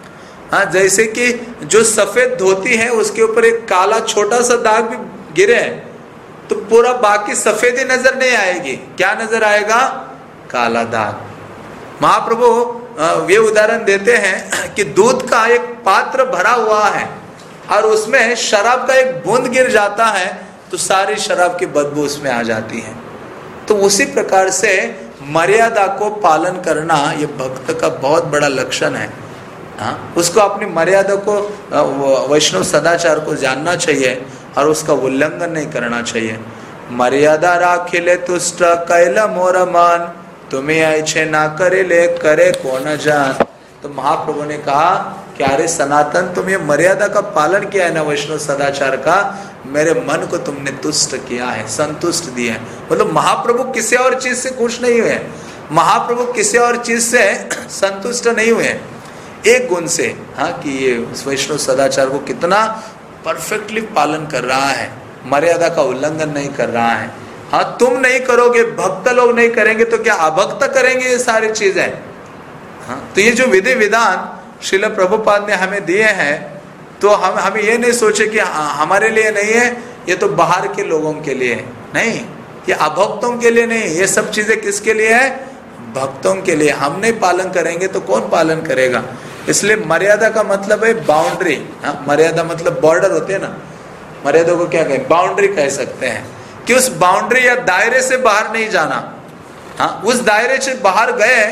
जैसे कि जो सफेद धोती है उसके ऊपर एक काला छोटा सा दाग भी गिरे तो पूरा बाकी सफेदी नजर नहीं आएगी। क्या नजर आएगा? काला दाग। महाप्रभु ये उदाहरण देते हैं कि दूध का एक पात्र भरा हुआ है और उसमें शराब का एक बूंद गिर जाता है तो सारी शराब की बदबू उसमें आ जाती है। तो उसी प्रकार से मर्यादा को पालन करना ये भक्त का बहुत बड़ा लक्षण है। उसको अपनी मर्यादा को, वैष्णव सदाचार को जानना चाहिए और उसका उल्लंघन नहीं करना चाहिए। मर्यादा राखिले तुष्ट कैल मोर मान, तुम्हें ऐसे ना करे ले करे कौन जान। तो महाप्रभु ने कहा कि अरे सनातन, तुम ये मर्यादा का पालन किया है ना, वैष्णव सदाचार का, मेरे मन को तुमने तुष्ट किया है, संतुष्ट दिया है। मतलब महाप्रभु किसी और चीज से खुश नहीं हुए, महाप्रभु किसी और चीज से संतुष्ट नहीं हुए, एक गुण से, हाँ, कि ये वैष्णव सदाचार को कितना परफेक्टली पालन कर रहा है, मर्यादा का उल्लंघन नहीं कर रहा है। हाँ, तुम नहीं करोगे, भक्त लोग नहीं करेंगे तो क्या अभक्त करेंगे ये सारी चीजें? हाँ, तो ये जो विधि विधान श्रील प्रभुपाद ने हमें दिए हैं, तो हम ये नहीं सोचे कि हमारे लिए नहीं है, ये तो बाहर के लोगों के लिए है। नहीं, ये अभक्तों के लिए नहीं, ये सब चीजें किसके लिए है? भक्तों के लिए। हम नहीं पालन करेंगे तो कौन पालन करेगा? इसलिए मर्यादा का मतलब है बाउंड्री। हाँ, मर्यादा मतलब बॉर्डर होते हैं ना, मर्यादा को क्या कहें? बाउंड्री कह सकते हैं, कि उस बाउंड्री या दायरे से बाहर नहीं जाना। हाँ, उस दायरे से बाहर गए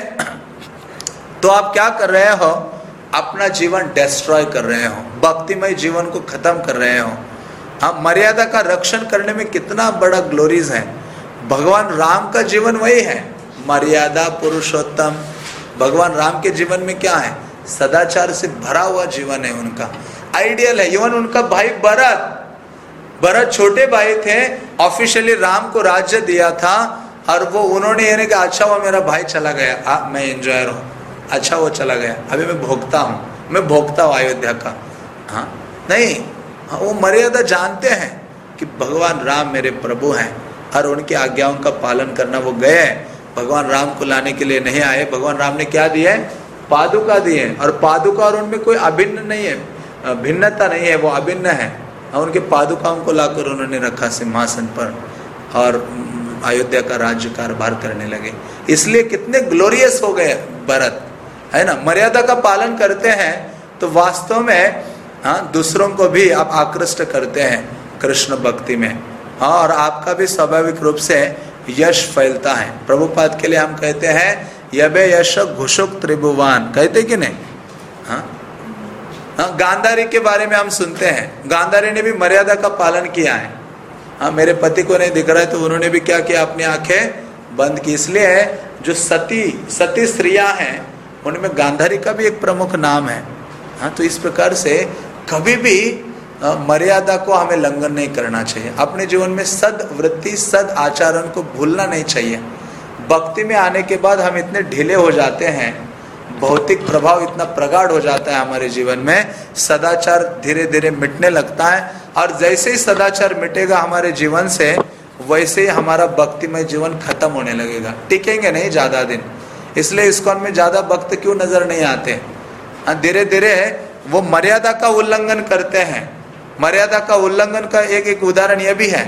तो आप क्या कर रहे हो? अपना जीवन डिस्ट्रॉय कर रहे हो, भक्तिमय जीवन को खत्म कर रहे हो। हाँ, मर्यादा का रक्षण करने में कितना बड़ा ग्लोरीज है। भगवान राम का जीवन वही है, मर्यादा पुरुषोत्तम। भगवान राम के जीवन में क्या है? सदाचार से भरा हुआ जीवन है, उनका आइडियल है। इवन उनका भाई भरत छोटे भाई थे, ऑफिशियली राम को राज्य दिया था, और वो उन्होंने ये नहीं कहा अच्छा वो मेरा भाई चला गया, मैं एंजॉयर हूँ, अच्छा वो चला गया, अभी मैं भोगता हूँ अयोध्या का। हाँ, नहीं, हाँ, वो मर्यादा जानते हैं कि भगवान राम मेरे प्रभु हैं, और उनकी आज्ञाओं का पालन करना। वो गए, भगवान राम को लाने के लिए नहीं आए। भगवान राम ने क्या दिया है? पादुका दिए, और पादुका और उनमें कोई अभिन्न नहीं है, भिन्नता नहीं है, वो अभिन्न है। उनके पादुकाओं को लाकर उन्होंने रखा सिंहासन पर, और अयोध्या का राज्य कारभार करने लगे। इसलिए कितने ग्लोरियस हो गए भरत, है ना? मर्यादा का पालन करते हैं तो वास्तव में, हाँ, दूसरों को भी आप आकृष्ट करते हैं कृष्ण भक्ति में। हाँ, और आपका भी स्वाभाविक रूप से यश फैलता है। प्रभुपाद के लिए हम कहते हैं यबे यश घुषुक त्रिभुवन, कहते कि नहीं? हाँ, हाँ, गांधारी के बारे में हम सुनते हैं, गांधारी ने भी मर्यादा का पालन किया है। हाँ, मेरे पति को नहीं दिख रहा है तो उन्होंने भी क्या किया? अपनी आंखें बंद की। इसलिए जो सती स्त्रियां हैं उनमें गांधारी का भी एक प्रमुख नाम है। हाँ, तो इस प्रकार से कभी भी मर्यादा को हमें लंघन नहीं करना चाहिए। अपने जीवन में सद वृत्ति, सद आचरण को भूलना नहीं चाहिए। भक्ति में आने के बाद हम इतने ढीले हो जाते हैं, भौतिक प्रभाव इतना प्रगाढ़ हो जाता है हमारे जीवन में, सदाचार धीरे धीरे मिटने लगता है। और जैसे ही सदाचार मिटेगा हमारे जीवन से, वैसे ही हमारा भक्तिमय जीवन खत्म होने लगेगा, टिकेंगे नहीं ज्यादा दिन। इसलिए इस्कॉन में ज्यादा भक्त क्यों नजर नहीं आते? धीरे धीरे वो मर्यादा का उल्लंघन करते हैं। मर्यादा का उल्लंघन का एक उदाहरण यह भी है,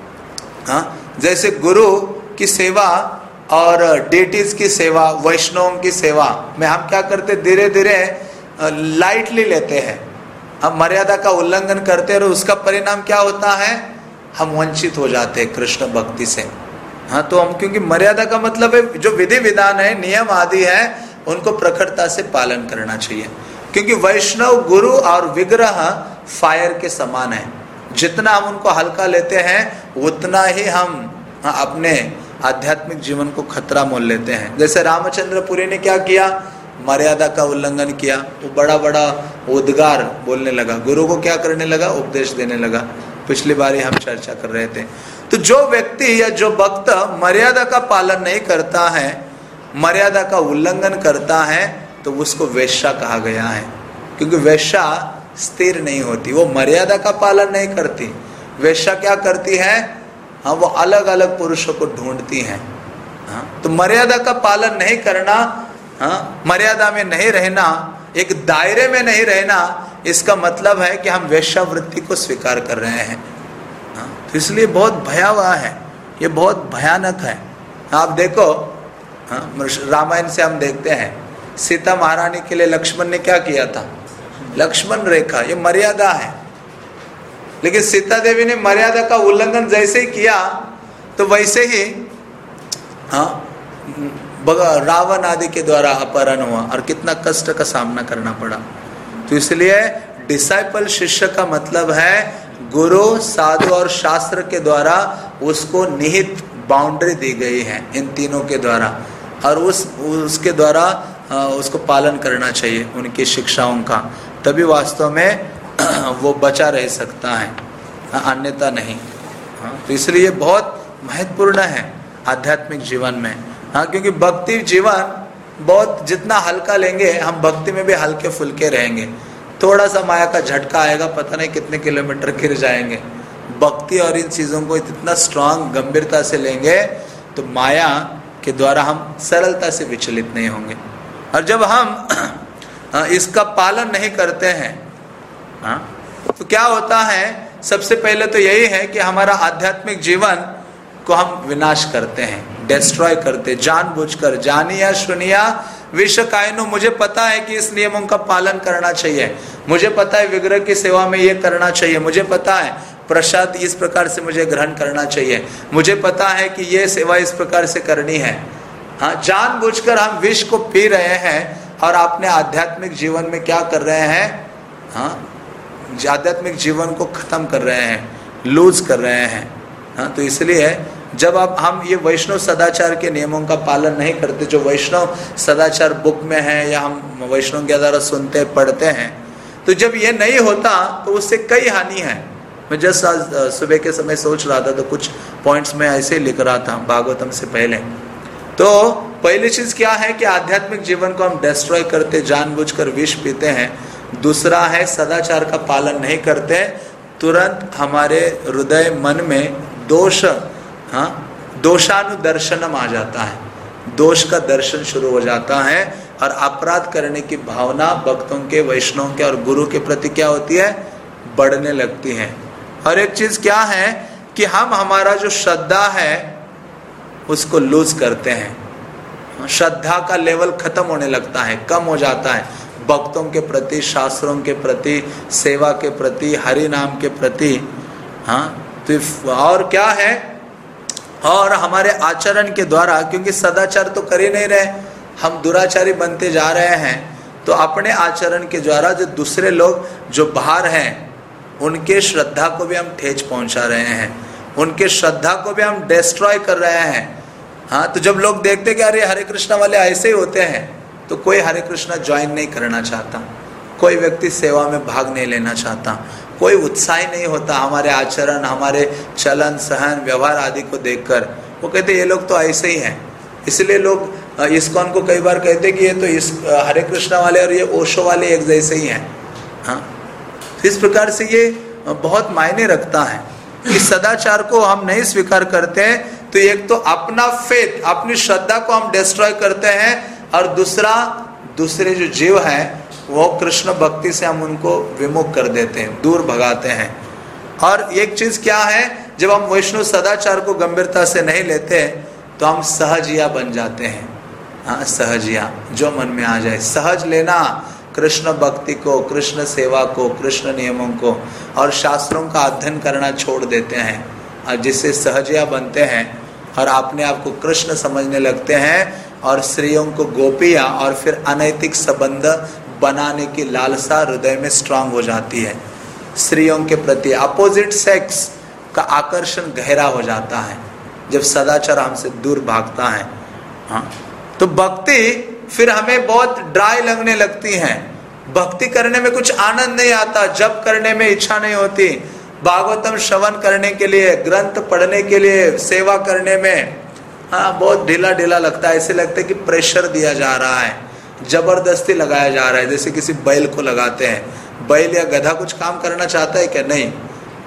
हाँ, जैसे गुरु की सेवा और डेटीज की सेवा, वैष्णवों की सेवा में हम क्या करते? धीरे धीरे लाइटली लेते हैं, हम मर्यादा का उल्लंघन करते हैं, और उसका परिणाम क्या होता है? हम वंचित हो जाते हैं कृष्ण भक्ति से। हाँ, तो हम, क्योंकि मर्यादा का मतलब है जो विधि विधान है, नियम आदि है, उनको प्रखरता से पालन करना चाहिए। क्योंकि वैष्णव गुरु और विग्रह फायर के समान है, जितना हम उनको हल्का लेते हैं उतना ही हम अपने आध्यात्मिक जीवन को खतरा मोल लेते हैं। जैसे रामचंद्रपुरी ने क्या किया? मर्यादा का उल्लंघन किया, वो बड़ा बड़ा उद्गार बोलने लगा, गुरु को क्या करने लगा? उपदेश देने लगा। पिछली बार हम चर्चा कर रहे थे। तो जो व्यक्ति या जो भक्त मर्यादा का पालन नहीं करता है, मर्यादा का उल्लंघन करता है, तो उसको वेश्या कहा गया है। क्योंकि वेश्या स्थिर नहीं होती, वो मर्यादा का पालन नहीं करती। वेश्या क्या करती है? हाँ, वो अलग अलग पुरुषों को ढूंढती हैं। हाँ, तो मर्यादा का पालन नहीं करना, हाँ, मर्यादा में नहीं रहना, एक दायरे में नहीं रहना, इसका मतलब है कि हम वेश्यावृत्ति को स्वीकार कर रहे हैं। हाँ, तो इसलिए बहुत भयावह है, ये बहुत भयानक है। आप देखो, हाँ, रामायण से हम देखते हैं, सीता महारानी के लिए लक्ष्मण ने क्या किया था? लक्ष्मण रेखा, ये मर्यादा है। लेकिन सीता देवी ने मर्यादा का उल्लंघन जैसे ही किया तो वैसे ही, हाँ, रावण आदि के द्वारा अपहरण हुआ और कितना कष्ट का सामना करना पड़ा। तो इसलिए डिसाइपल, शिष्य का मतलब है गुरु, साधु और शास्त्र के द्वारा उसको निहित बाउंड्री दी गई है, इन तीनों के द्वारा, और उसके द्वारा उसको पालन करना चाहिए उनकी शिक्षाओं का, तभी वास्तव में वो बचा रह सकता है, अन्यथा नहीं। तो इसलिए बहुत महत्वपूर्ण है आध्यात्मिक जीवन में। क्योंकि भक्ति जीवन बहुत जितना हल्का लेंगे हम, भक्ति में भी हल्के फुल्के रहेंगे। थोड़ा सा माया का झटका आएगा, पता नहीं कितने किलोमीटर गिर जाएंगे। भक्ति और इन चीज़ों को इतना स्ट्रांग गंभीरता से लेंगे तो माया के द्वारा हम सरलता से विचलित नहीं होंगे। और जब हम इसका पालन नहीं करते हैं तो क्या होता है, सबसे पहले तो यही है कि हमारा आध्यात्मिक जीवन को हम विनाश करते हैं, डिस्ट्रॉय करते, जानबूझकर। जानिया सुनिया विश्व कायनु, मुझे पता है कि इस नियमों का पालन करना चाहिए, मुझे पता है विग्रह की सेवा में ये करना चाहिए, मुझे पता है प्रसाद इस प्रकार से मुझे ग्रहण करना चाहिए, मुझे पता है कि ये सेवा इस प्रकार से करनी है। जानबूझकर हम विष को पी रहे हैं और अपने आध्यात्मिक जीवन में क्या कर रहे हैं, आध्यात्मिक जीवन को खत्म कर रहे हैं, लूज कर रहे हैं। तो इसलिए जब हम ये वैष्णव सदाचार के नियमों का पालन नहीं करते, जो वैष्णव सदाचार बुक में है या हम वैष्णव के द्वारा सुनते पढ़ते हैं, तो जब ये नहीं होता तो उससे कई हानि है। मैं जस्ट आज सुबह के समय सोच रहा था तो कुछ पॉइंट्स में ऐसे लिख रहा था भागवतम से पहले। तो पहली चीज क्या है कि आध्यात्मिक जीवन को हम डिस्ट्रॉय करते, जानबूझकर विष पीते हैं। दूसरा है सदाचार का पालन नहीं करते, तुरंत हमारे हृदय मन में दोष, दोषानुदर्शनम आ जाता है, दोष का दर्शन शुरू हो जाता है और अपराध करने की भावना भक्तों के, वैष्णव के और गुरु के प्रति क्या होती है, बढ़ने लगती है। और एक चीज क्या है कि हम हमारा जो श्रद्धा है उसको लूज करते हैं, श्रद्धा का लेवल खत्म होने लगता है, कम हो जाता है भक्तों के प्रति, शास्त्रों के प्रति, सेवा के प्रति, हरि नाम के प्रति। तो और क्या है, और हमारे आचरण के द्वारा, क्योंकि सदाचार तो कर ही नहीं रहे, हम दुराचारी बनते जा रहे हैं, तो अपने आचरण के द्वारा जो दूसरे लोग जो बाहर हैं उनके श्रद्धा को भी हम ठेस पहुंचा रहे हैं, उनके श्रद्धा को भी हम डिस्ट्रॉय कर रहे हैं। तो जब लोग देखते कि अरे हरे कृष्णा वाले ऐसे ही होते हैं, तो कोई हरे कृष्णा ज्वाइन नहीं करना चाहता, कोई व्यक्ति सेवा में भाग नहीं लेना चाहता, कोई उत्साह नहीं होता हमारे आचरण, हमारे चलन सहन व्यवहार आदि को देखकर। वो कहते ये लोग तो ऐसे ही हैं। इसलिए लोग इस्कॉन को कई बार कहते कि ये तो इस हरे कृष्णा वाले और ये ओशो वाले एक जैसे ही हैं। इस प्रकार से ये बहुत मायने रखता है कि सदाचार को हम नहीं स्वीकार करते हैं तो एक तो अपना फेथ, अपनी श्रद्धा को हम डिस्ट्रॉय करते हैं, और दूसरे जो जीव हैं वो कृष्ण भक्ति से हम उनको विमुख कर देते हैं, दूर भगाते हैं। और एक चीज क्या है, जब हम वैष्णव सदाचार को गंभीरता से नहीं लेते तो हम सहजिया बन जाते हैं। सहजिया जो मन में आ जाए, सहज लेना कृष्ण भक्ति को, कृष्ण सेवा को, कृष्ण नियमों को और शास्त्रों का अध्ययन करना छोड़ देते हैं, और जिससे सहजिया बनते हैं और अपने आप को कृष्ण समझने लगते हैं, और स्त्रियों को गोपियां और फिर अनैतिक संबंध बनाने की लालसा हृदय में स्ट्रांग हो जाती है। स्त्रियों के प्रति अपोजिट सेक्स का आकर्षण गहरा हो जाता है जब सदाचार हमसे दूर भागता है। तो भक्ति फिर हमें बहुत ड्राई लगने लगती है, भक्ति करने में कुछ आनंद नहीं आता, जप करने में इच्छा नहीं होती, भागवतम श्रवण करने के लिए, ग्रंथ पढ़ने के लिए, सेवा करने में बहुत ढीला ढीला लगता है। ऐसे लगता है कि प्रेशर दिया जा रहा है, जबरदस्ती लगाया जा रहा है, जैसे किसी बैल को लगाते हैं। बैल या गधा कुछ काम करना चाहता है क्या? नहीं।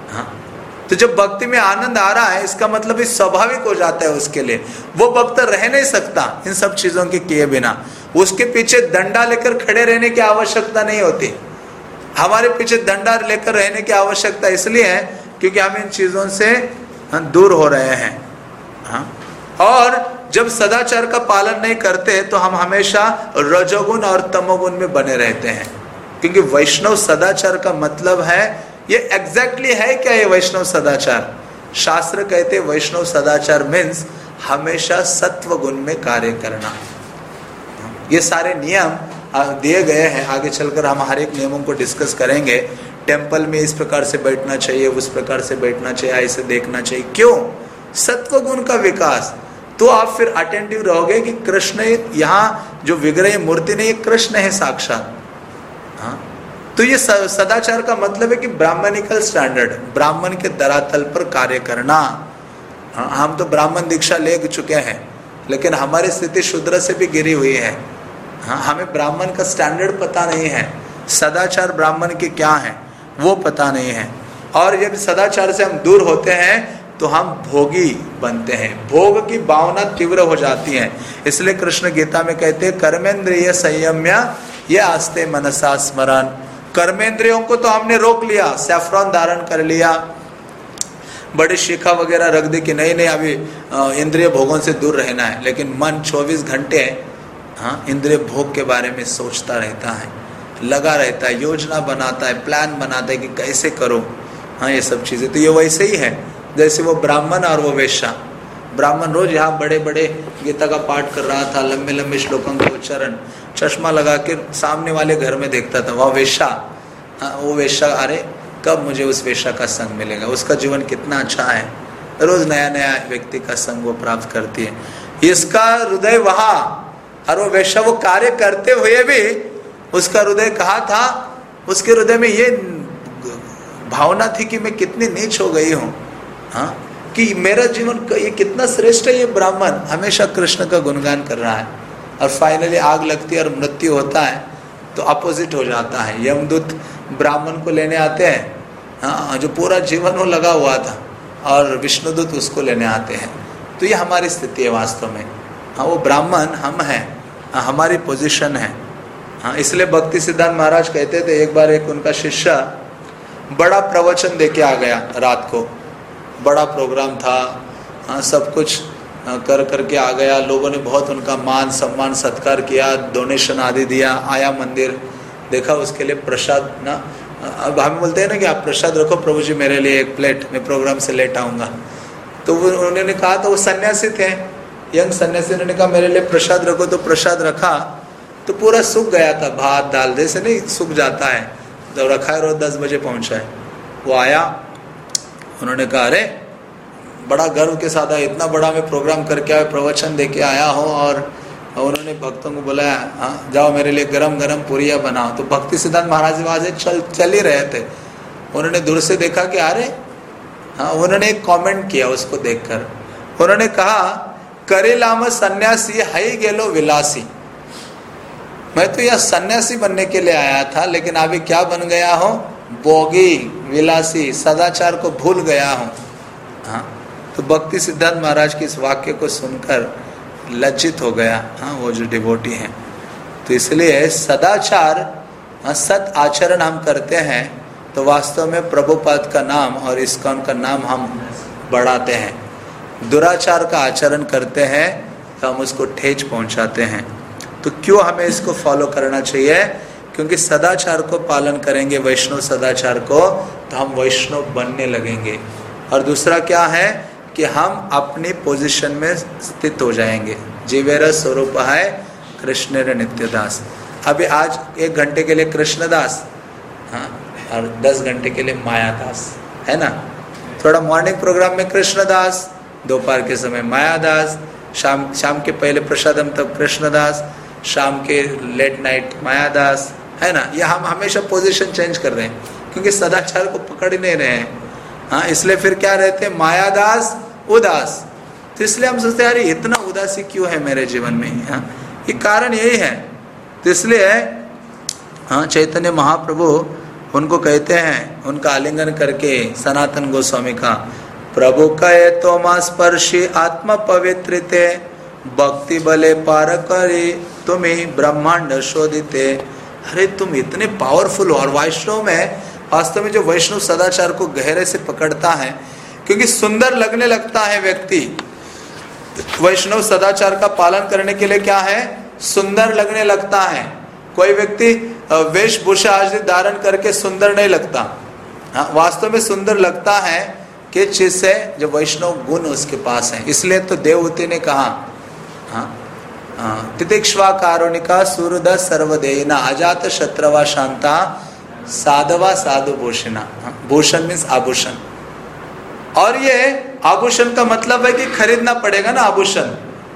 तो जब भक्ति में आनंद आ रहा है, इसका मतलब ये स्वाभाविक हो जाता है उसके लिए, वो भक्त रह नहीं सकता इन सब चीजों के किए बिना। उसके पीछे डंडा लेकर खड़े रहने की आवश्यकता नहीं होती, हमारे पीछे डंडा लेकर रहने की आवश्यकता इसलिए है क्योंकि हम इन चीजों से दूर हो रहे हैं। और जब सदाचार का पालन नहीं करते तो हम हमेशा रजोगुण और तमोगुण में बने रहते हैं, क्योंकि वैष्णव सदाचार का मतलब है, ये एग्जैक्टली है क्या ये वैष्णव सदाचार? शास्त्र कहते वैष्णव सदाचार मीन्स हमेशा सत्व गुण में कार्य करना। ये सारे नियम दिए गए हैं, आगे चलकर हम हर एक नियमों को डिस्कस करेंगे। टेम्पल में इस प्रकार से बैठना चाहिए, उस प्रकार से बैठना चाहिए, ऐसे देखना चाहिए। क्यों? सत्व गुण का विकास। तो आप फिर अटेंटिव रहोगे कि कृष्ण यहाँ जो विग्रह मूर्ति नहीं, ये कृष्ण है साक्षात। हाँ, तो ये सदाचार का मतलब है कि ब्राह्मणिकल स्टैंडर्ड, ब्राह्मण के धरातल पर कार्य करना। हाँ, हम तो ब्राह्मण दीक्षा ले चुके हैं, लेकिन हमारी स्थिति शूद्र से भी गिरी हुई है। हाँ, हमें ब्राह्मण का स्टैंडर्ड पता नहीं है, सदाचार ब्राह्मण के क्या है वो पता नहीं है। और जब सदाचार से हम दूर होते हैं तो हम भोगी बनते हैं, भोग की भावना तीव्र हो जाती है। इसलिए कृष्ण गीता में कहते हैं कर्मेंद्रिय संयम्य ये आस्ते मनसा स्मरण। कर्मेंद्रियों को तो हमने रोक लिया, सैफरॉन धारण कर लिया, बड़ी शिखा वगैरह रख दी कि नहीं नहीं अभी इंद्रिय भोगों से दूर रहना है, लेकिन मन 24 घंटे हाँ इंद्रिय भोग के बारे में सोचता रहता है, लगा रहता है, योजना बनाता है, प्लान बनाता है कि कैसे करो। हाँ, ये सब चीज़ें तो ये वैसे ही है जैसे वो ब्राह्मण और वो वेश्या। ब्राह्मण रोज यहाँ बड़े बड़े गीता का पाठ कर रहा था, लंबे लंबे श्लोकों का उच्चारण, चश्मा लगा के सामने वाले घर में देखता था। वह वेश्या, वो वेश्या, अरे कब मुझे उस वेश्या का संग मिलेगा, उसका जीवन कितना अच्छा है, रोज नया नया व्यक्ति का संग वो प्राप्त करती है। इसका हृदय वहाँ, और वो वेश्या वो कार्य करते हुए भी उसका हृदय कहाँ था, उसके हृदय में ये भावना थी कि मैं कितनी नीच हो गई हूँ। हाँ, कि मेरा जीवन ये कितना श्रेष्ठ है। ये ब्राह्मण हमेशा कृष्ण का गुणगान कर रहा है, और फाइनली आग लगती है और मृत्यु होता है तो अपोजिट हो जाता है। यमदूत ब्राह्मण को लेने आते हैं, हाँ, जो पूरा जीवन वो लगा हुआ था, और विष्णुदूत उसको लेने आते हैं। तो ये हमारी स्थिति है वास्तव में। हाँ, वो ब्राह्मण हम हैं, हाँ, हमारी पोजीशन है। हाँ, इसलिए भक्ति सिद्धांत महाराज कहते थे, एक बार एक उनका शिष्य बड़ा प्रवचन देके आ गया, रात को बड़ा प्रोग्राम था, हाँ, सब कुछ कर करके आ गया। लोगों ने बहुत उनका मान सम्मान सत्कार किया, डोनेशन आदि दिया, आया मंदिर, देखा उसके लिए प्रसाद ना, अब हम बोलते हैं ना कि आप प्रसाद रखो प्रभु जी मेरे लिए 1 प्लेट, मैं प्रोग्राम से लेट आऊँगा। तो उन्होंने कहा, तो वो सन्यासी थे, यंग सन्यासी, उन्होंने कहा मेरे लिए प्रसाद रखो, तो प्रसाद रखा तो पूरा सूख गया था, भात दाल जैसे नहीं सूख जाता है, तो रखा है, रोज 10 बजे पहुँचा है। वो आया, उन्होंने कहा अरे बड़ा गर्व के साथ आया, इतना बड़ा मैं प्रोग्राम करके आया, प्रवचन दे के आया हूँ। और उन्होंने भक्तों को बुलाया, हाँ जाओ मेरे लिए गरम गरम पूरियाँ बनाओ। तो भक्ति सिद्धांत महाराज वहाँ से चल ही रहे थे, उन्होंने दूर से देखा कि अरे हाँ, उन्होंने एक कमेंट किया उसको देखकर, उन्होंने कहा करेलाम सन्यासी हाई गेलो विलासी। मैं तो यह सन्यासी बनने के लिए आया था, लेकिन अभी क्या बन गया हूँ, भोगी विलासी, सदाचार को भूल गया हूँ। हाँ, तो भक्ति सिद्धांत महाराज के इस वाक्य को सुनकर लज्जित हो गया, हाँ, वो जो डिवोटी हैं। तो इसलिए सदाचार, हाँ, सत आचरण हम करते हैं तो वास्तव में प्रभुपाद का नाम और इस्कॉन का नाम हम बढ़ाते हैं। दुराचार का आचरण करते हैं तो हम उसको ठेच पहुंचाते हैं। तो क्यों हमें इसको फॉलो करना चाहिए? क्योंकि सदाचार को पालन करेंगे, वैष्णव सदाचार को, तो हम वैष्णव बनने लगेंगे। और दूसरा क्या है कि हम अपनी पोजीशन में स्थित हो जाएंगे। जीवेर स्वरूप है कृष्णेर नित्यदास। अभी आज 1 घंटे के लिए कृष्णदास, हाँ, और 10 घंटे के लिए मायादास, है ना। थोड़ा मॉर्निंग प्रोग्राम में कृष्णदास, दोपहर के समय मायादास, शाम के पहले प्रसादम तक कृष्णदास, शाम के लेट नाइट मायादास, है ना। ये हम हमेशा पोजीशन चेंज कर रहे हैं क्योंकि सदाचार को पकड़ ही नहीं रहे हैं। हाँ, इसलिए फिर क्या रहते हैं, मायादास उदास। तो इसलिए हम सोचते हैं अरे इतना उदासी क्यों है मेरे जीवन में। हाँ, ये कारण यही है। तो इसलिए हाँ, चैतन्य महाप्रभु उनको कहते हैं, उनका आलिंगन करके सनातन गोस्वामी का, प्रभु कहे तो मा स्पर्शी आत्मा पवित्रिते, भक्ति बले पार करे तुम्हें ब्रह्मांड शोधिते। अरे तुम इतने पावरफुल हो। और वैष्णव में वास्तव में जो वैष्णव सदाचार को गहरे से पकड़ता है, क्योंकि सुंदर लगने लगता है व्यक्ति। वैष्णव सदाचार का पालन करने के लिए क्या है, सुंदर लगने लगता है। कोई व्यक्ति वेशभूषा आदि धारण करके सुंदर नहीं लगता। हाँ, वास्तव में सुंदर लगता है किस चीज से, जो वैष्णव गुण उसके पास है। इसलिए तो देवहूति ने कहा, हाँ, तितिक्ष्वा कारुणिका सूरदा सर्वदेयिना अजात शत्रवा शांता साधवा साधु भूषणा, भूषण मीन्स आभूषण। और ये आभूषण का मतलब है कि खरीदना पड़ेगा ना आभूषण।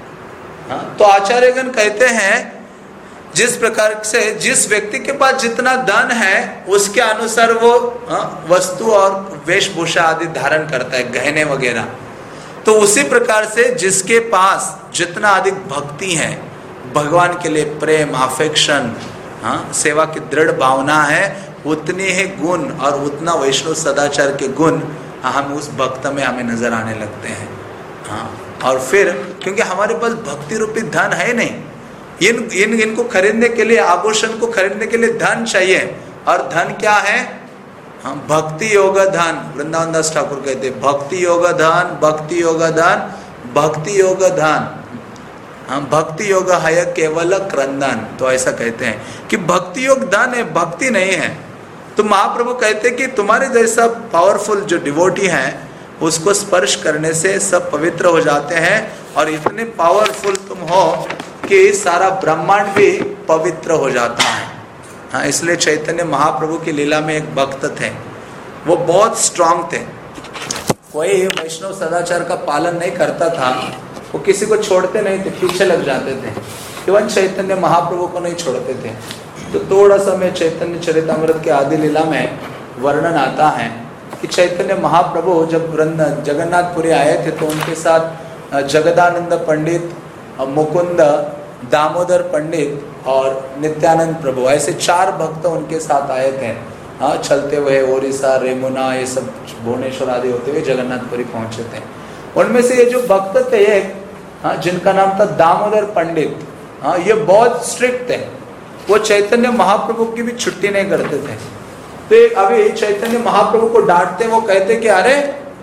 तो आचार्यगण कहते हैं जिस प्रकार से जिस व्यक्ति के पास जितना धन है उसके अनुसार वो वस्तु और वेशभूषा आदि धारण करता है, गहने वगैरह। तो उसी प्रकार से जिसके पास जितना अधिक भक्ति है, भगवान के लिए प्रेम, अफेक्शन, सेवा की दृढ़ भावना है, उतनी ही गुण और उतना वैष्णव सदाचार के गुण हम उस भक्त में हमें नजर आने लगते हैं। और फिर क्योंकि हमारे पास भक्ति रूपी धन है नहीं, इनको खरीदने के लिए, आभूषण को खरीदने के लिए धन चाहिए। और धन क्या है? भक्ति योग धन। वृंदावन दास ठाकुर कहते हैं भक्ति योग धन, भक्ति योग धन, भक्ति योग धन। भक्ति योग है केवल क्रंदन। तो ऐसा कहते हैं कि भक्ति योग धन है, भक्ति नहीं है। तो महाप्रभु कहते हैं कि तुम्हारे जैसा पावरफुल जो डिवोटी है उसको स्पर्श करने से सब पवित्र हो जाते हैं, और इतने पावरफुल तुम हो कि सारा ब्रह्मांड भी पवित्र हो जाता है। इसलिए चैतन्य महाप्रभु की लीला में एक भक्त थे, वो बहुत स्ट्रांग थे। कोई वैष्णव सदाचार का पालन नहीं करता था, वो किसी को छोड़ते नहीं थे, पीछे लग जाते थे। इवन चैतन्य महाप्रभु को नहीं छोड़ते थे। तो थोड़ा सा मैं चैतन्य चरितामृत के आदि लीला में वर्णन आता है कि चैतन्य महाप्रभु जब जगन्नाथपुरी आए थे तो उनके साथ जगदानंद पंडित, मुकुंद, दामोदर पंडित और नित्यानंद प्रभु, ऐसे 4 भक्त उनके साथ आए थे। चलते हुए ओडिशा, रेमुना, ये सब भुवनेश्वर आदि होते हुए जगन्नाथपुरी पहुंचे थे। उनमें से ये जो भक्त थे एक, जिनका नाम था दामोदर पंडित, ये बहुत स्ट्रिक्ट थे। वो चैतन्य महाप्रभु की भी छुट्टी नहीं करते थे। तो अभी चैतन्य महाप्रभु को डांटते, वो कहते कि अरे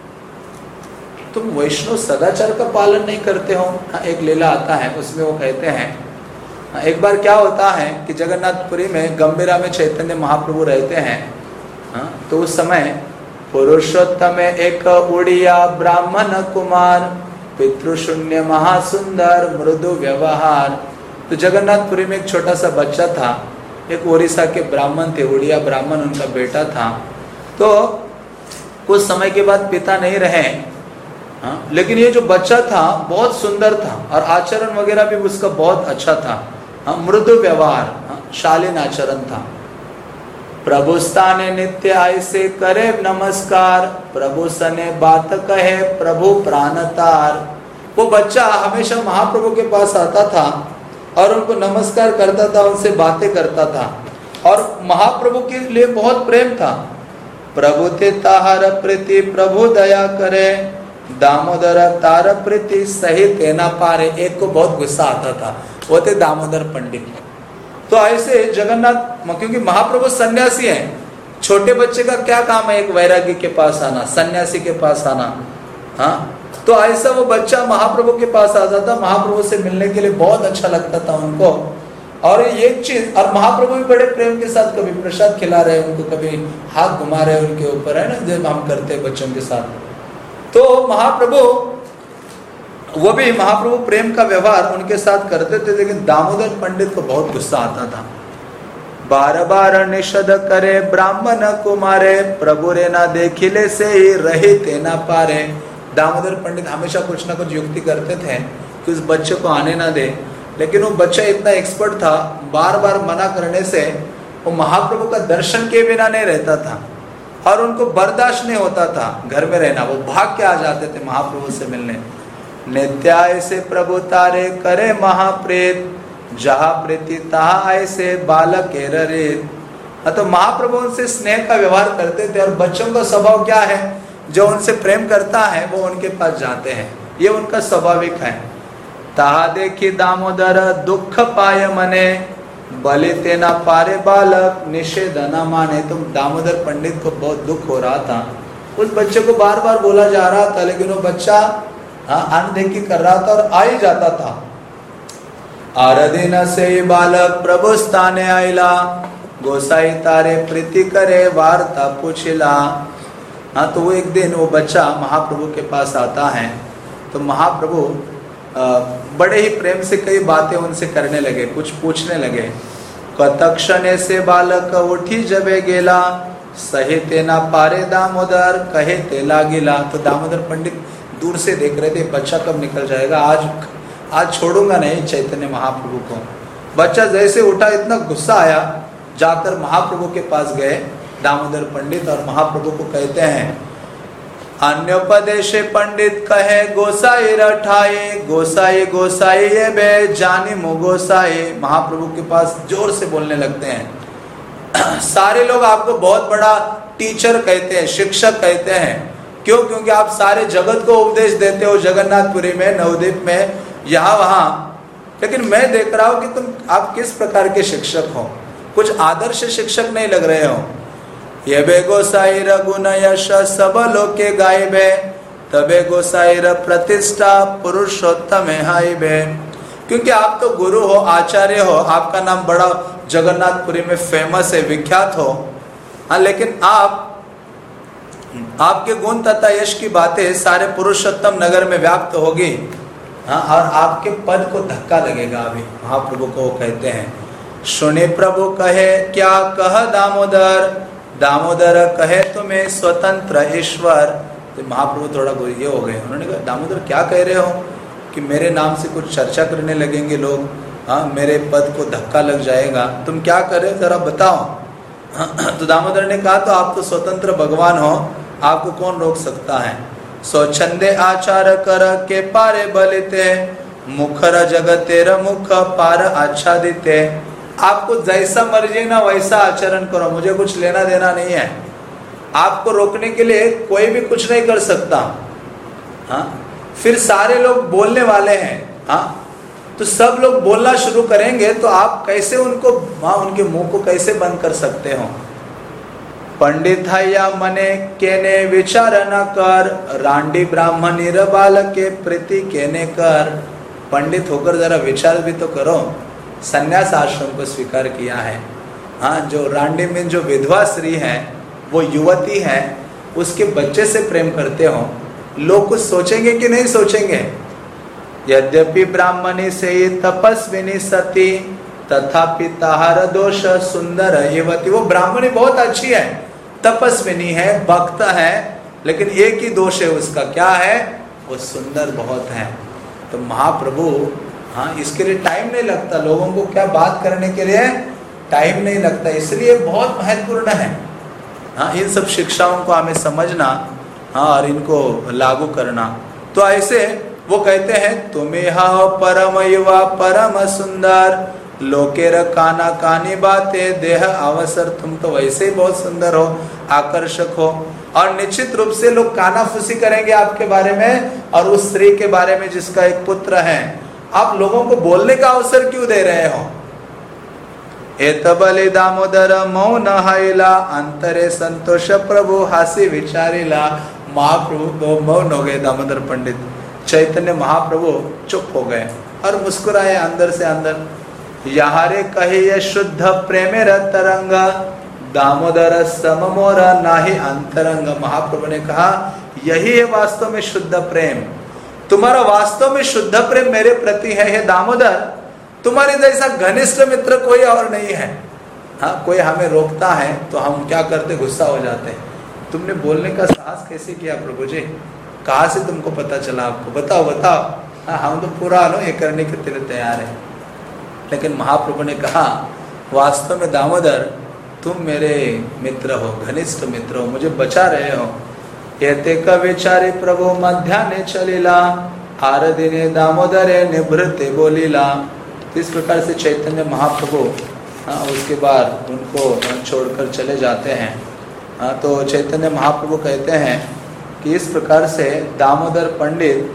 तुम वैष्णव सदाचार का पालन नहीं करते हो। एक लीला आता है उसमें वो कहते हैं, एक बार क्या होता है कि जगन्नाथपुरी में गंभीरा में चैतन्य महाप्रभु रहते हैं। तो उस समय पुरुषोत्तम एक उड़िया ब्राह्मण कुमार, पितृशून्य महासुंदर मृदु व्यवहार। तो जगन्नाथपुरी में एक छोटा सा बच्चा था, एक ओडिशा के ब्राह्मण थे, उड़िया ब्राह्मण उनका बेटा था। तो कुछ समय के बाद पिता नहीं रहे, लेकिन ये जो बच्चा था बहुत सुंदर था और आचरण वगैरह भी उसका बहुत अच्छा था। मृदु व्यवहार, शालीन आचरण था। प्रभु स्थाने नित्य ऐसे करे नमस्कार, प्रभु सने बात कहे प्रभु प्राणतार। वो बच्चा हमेशा महाप्रभु के पास आता था और उनको नमस्कार करता था, उनसे बातें करता था और महाप्रभु के लिए बहुत प्रेम था। प्रभु ते ताहर प्रीति प्रभु दया करे, दामोदर तार प्रीति सही तेना पारे। एक को बहुत गुस्सा आता था, वो थे दामोदर पंडित। तो ऐसे जगन्नाथ, क्योंकि महाप्रभु सन्यासी हैं, छोटे बच्चे का क्या काम है एक वैरागी के पास आना, सन्यासी के पास आना। तो ऐसा वो बच्चा महाप्रभु के पास आता था, महाप्रभु से मिलने के लिए बहुत अच्छा लगता था उनको। और ये चीज, और महाप्रभु भी बड़े प्रेम के साथ कभी प्रसाद खिला रहे उनको, कभी हाथ घुमा रहे उनके ऊपर, है ना, जब हम करते हैं बच्चों के साथ। तो महाप्रभु, वो भी महाप्रभु प्रेम का व्यवहार उनके साथ करते थे, लेकिन दामोदर पंडित को बहुत गुस्सा आता था। बार बार निषद करे ब्राह्मण कुमारे, प्रभु रे ना देखिले से ही रहे तेना पारे। दामोदर पंडित हमेशा कुछ ना कुछ युक्ति करते थे कि उस बच्चे को आने ना दे, लेकिन वो बच्चा इतना एक्सपर्ट था, बार बार मना करने से वो महाप्रभु का दर्शन के बिना नहीं रहता था और उनको बर्दाश्त नहीं होता था घर में रहना। वो भाग के आ जाते थे महाप्रभु से मिलने। नित्याय से प्रभु तारे करे महाप्रेत, जहाँ प्रीति तहा ऐसे बालक रे। तो महाप्रभु उनसे स्नेह का व्यवहार करते थे और बच्चों का स्वभाव क्या है, जो उनसे प्रेम करता है वो उनके पास जाते हैं, ये उनका स्वाभाविक है। ताहा देखी दामोदर दुख पाय मने, बले तेना पारे बालक निषेध न माने। तो दामोदर पंडित को बहुत दुख हो रहा था, उस बच्चे को बार बार बोला जा रहा था, लेकिन वो बच्चा अनदेखी कर रहा था और आ ही जाता था। आरदिन से बालक प्रभु स्थाने आइला, गोसाई तारे प्रीति करे वार्ता पूछिला। तो वो एक दिन वो बच्चा महाप्रभु के पास आता है, तो महाप्रभु बड़े ही प्रेम से कई बातें उनसे करने लगे, कुछ पूछने लगे। कतक्षणे से बालक उठी जबे गेला, सहे तेना पारे दामोदर कहे ते लागिला। तो दामोदर पंडित दूर से देख रहे थे, बच्चा कब निकल जाएगा, आज छोड़ूंगा नहीं चैतन्य महाप्रभु को। बच्चा जैसे उठा इतना गुस्सा आया, जाकर महाप्रभु के पास गए दामोदर पंडित और महाप्रभु को कहते हैं, अन्योपदेशे पंडित कहे गोसाई रठाए, गोसाई गोसाई ये बे जानी मो गोसाई। महाप्रभु के पास जोर से बोलने लगते हैं। सारे लोग आपको बहुत बड़ा टीचर कहते हैं, शिक्षक कहते हैं। क्यों? क्योंकि आप सारे जगत को उपदेश देते हो, जगन्नाथपुरी में, नवद्वीप में, यहाँ वहाँ। लेकिन मैं देख रहा हूँ कि आप किस प्रकार के शिक्षक हो, कुछ आदर्श शिक्षक नहीं लग रहे हो। ये बे गोसाई गुण यश सब लोके गायबे, तबे गोसाई प्रतिष्ठा पुरुषोत्तम हाइबे। क्योंकि आप तो गुरु हो, आचार्य हो, आपका नाम बड़ा जगन्नाथपुरी में फेमस है, विख्यात हो। हाँ, लेकिन आपके गुण तथा यश की बातें सारे पुरुषोत्तम नगर में व्याप्त होगी। हाँ, और आपके पद को धक्का लगेगा। अभी महाप्रभु को वो कहते हैं, सुने प्रभु कहे क्या कह दामोदर, दामोदर कहे तुम्हें स्वतंत्र ईश्वर। तो महाप्रभु थोड़ा ये हो गए, उन्होंने कहा दामोदर क्या कह रहे हो कि मेरे नाम से कुछ चर्चा करने लगेंगे लोग, हाँ मेरे पद को धक्का लग जाएगा, तुम क्या कर रहे हो जरा बताओ। तो दामोदर ने कहा तो आप तो स्वतंत्र भगवान हो, आपको कौन रोक सकता है। स्वच्छंदे आचार कर के पारे बलिते, मुखर जगतेर मुख पार आच्छादिते। आपको जैसा मर्जी ना वैसा आचरण करो, मुझे कुछ लेना देना नहीं है। आपको रोकने के लिए कोई भी कुछ नहीं कर सकता। हाँ, फिर सारे लोग बोलने वाले हैं। हाँ, तो सब लोग बोलना शुरू करेंगे तो आप कैसे उनको, हाँ, उनके मुंह को कैसे बंद कर सकते हो। पंडित या मने केने विचार न कर, रांडी ब्राह्मणी बाल के प्रीति केने कर। पंडित होकर जरा विचार भी तो करो, संन्यास आश्रम को स्वीकार किया है। हाँ, जो रांडी में जो विधवा स्त्री है, वो युवती है, उसके बच्चे से प्रेम करते हो, लोग कुछ सोचेंगे कि नहीं सोचेंगे। यद्यपि ब्राह्मणी से तपस्विनी सती, तथापि ताहार दोष सुंदर युवती। वो ब्राह्मणी बहुत अच्छी है, तपस्विनी है, भक्त है, लेकिन एक ही दोष है उसका, क्या है, वो सुंदर बहुत है। तो महाप्रभु, हाँ, इसके लिए टाइम नहीं लगता, लोगों को क्या बात करने के लिए टाइम नहीं लगता, इसलिए बहुत महत्वपूर्ण है। हाँ, इन सब शिक्षाओं को हमें समझना, हाँ, और इनको लागू करना। तो ऐसे वो कहते हैं, तुम्हें हाओ परम युवा परम सुंदर, लोकेर काना कानी बातें देह अवसर। तुम तो वैसे ही बहुत सुंदर हो, आकर्षक हो, और निश्चित रूप से लोग कानाफूसी करेंगे आपके बारे में, और उस स्त्री के बारे में जिसका एक पुत्र है। आप लोगों को बोलने का अवसर क्यों दे रहे हो। एत बलि दामोदर मौन हाइला, अंतरे संतोष प्रभु हासी विचारिला। महाप्रभु मौन हो गए, दामोदर पंडित, चैतन्य महाप्रभु चुप हो गए और मुस्कुराए अंदर से अंदर। यहारे कहे ये शुद्ध प्रेमेर तरंग, दामोदर सममोर नाही अंतरंग। महाप्रभु ने कहा यही है वास्तव में शुद्ध प्रेम, तुम्हारा वास्तव में शुद्ध प्रेम मेरे प्रति है। हे दामोदर, तुम्हारे जैसा घनिष्ठ मित्र कोई और नहीं है। हाँ, कोई हमें रोकता है तो हम क्या करते, गुस्सा हो जाते हैं। तुमने बोलने का साहस कैसे किया प्रभु जी, कहाँ से तुमको पता चला, आपको बताओ बताओ। हाँ, हम तो पूरा लो ये करने के लिए तैयार है। लेकिन महाप्रभु ने कहा वास्तव में दामोदर तुम मेरे मित्र हो, घनिष्ठ मित्र हो, मुझे बचा रहे हो। येते कविचारी प्रभु मध्याह्ने चलिला, आर दिने दामोदरे निभृते बोलीला। इस प्रकार से चैतन्य महाप्रभु, हाँ, उसके बाद उनको छोड़कर चले जाते हैं। हाँ, तो चैतन्य महाप्रभु कहते हैं कि इस प्रकार से दामोदर पंडित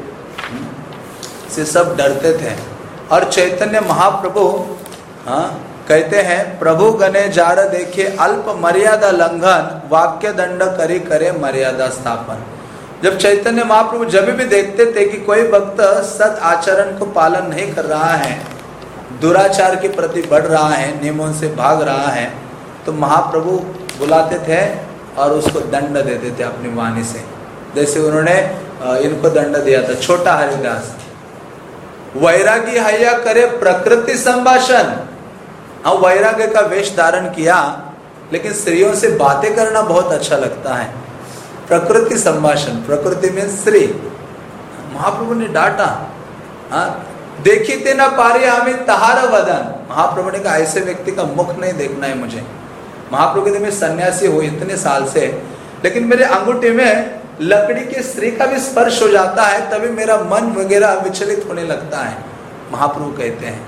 से सब डरते थे। और चैतन्य महाप्रभु, हाँ, कहते हैं प्रभु गणे जार देखे अल्प मर्यादा लंघन, वाक्य दंड करी करे मर्यादा स्थापन। जब चैतन्य महाप्रभु जब भी देखते थे कि कोई भक्त सद आचरण को पालन नहीं कर रहा है, दुराचार के प्रति बढ़ रहा है, नियमों से भाग रहा है, तो महाप्रभु बुलाते थे और उसको दंड देते थे अपनी वाणी से। जैसे उन्होंने इनको दंड दिया था, छोटा हरिदास। वैरागी हैया करे प्रकृति संभाषण, हाँ, वैराग्य का वेश धारण किया, लेकिन स्त्रियों से बातें करना बहुत अच्छा लगता है। प्रकृति संभाषण, प्रकृति में स्त्री। महाप्रभु ने डांटा, हाँ, देखी ते ना पारे हमें तहार वदन। महाप्रभु ने कहा ऐसे व्यक्ति का मुख नहीं देखना है मुझे। महाप्रभु कहते मैं सन्यासी हूँ इतने साल से, लेकिन मेरे अंगूठे में लकड़ी की स्त्री का भी स्पर्श हो जाता है, तभी मेरा मन वगैरह विचलित होने लगता है। महाप्रभु कहते हैं,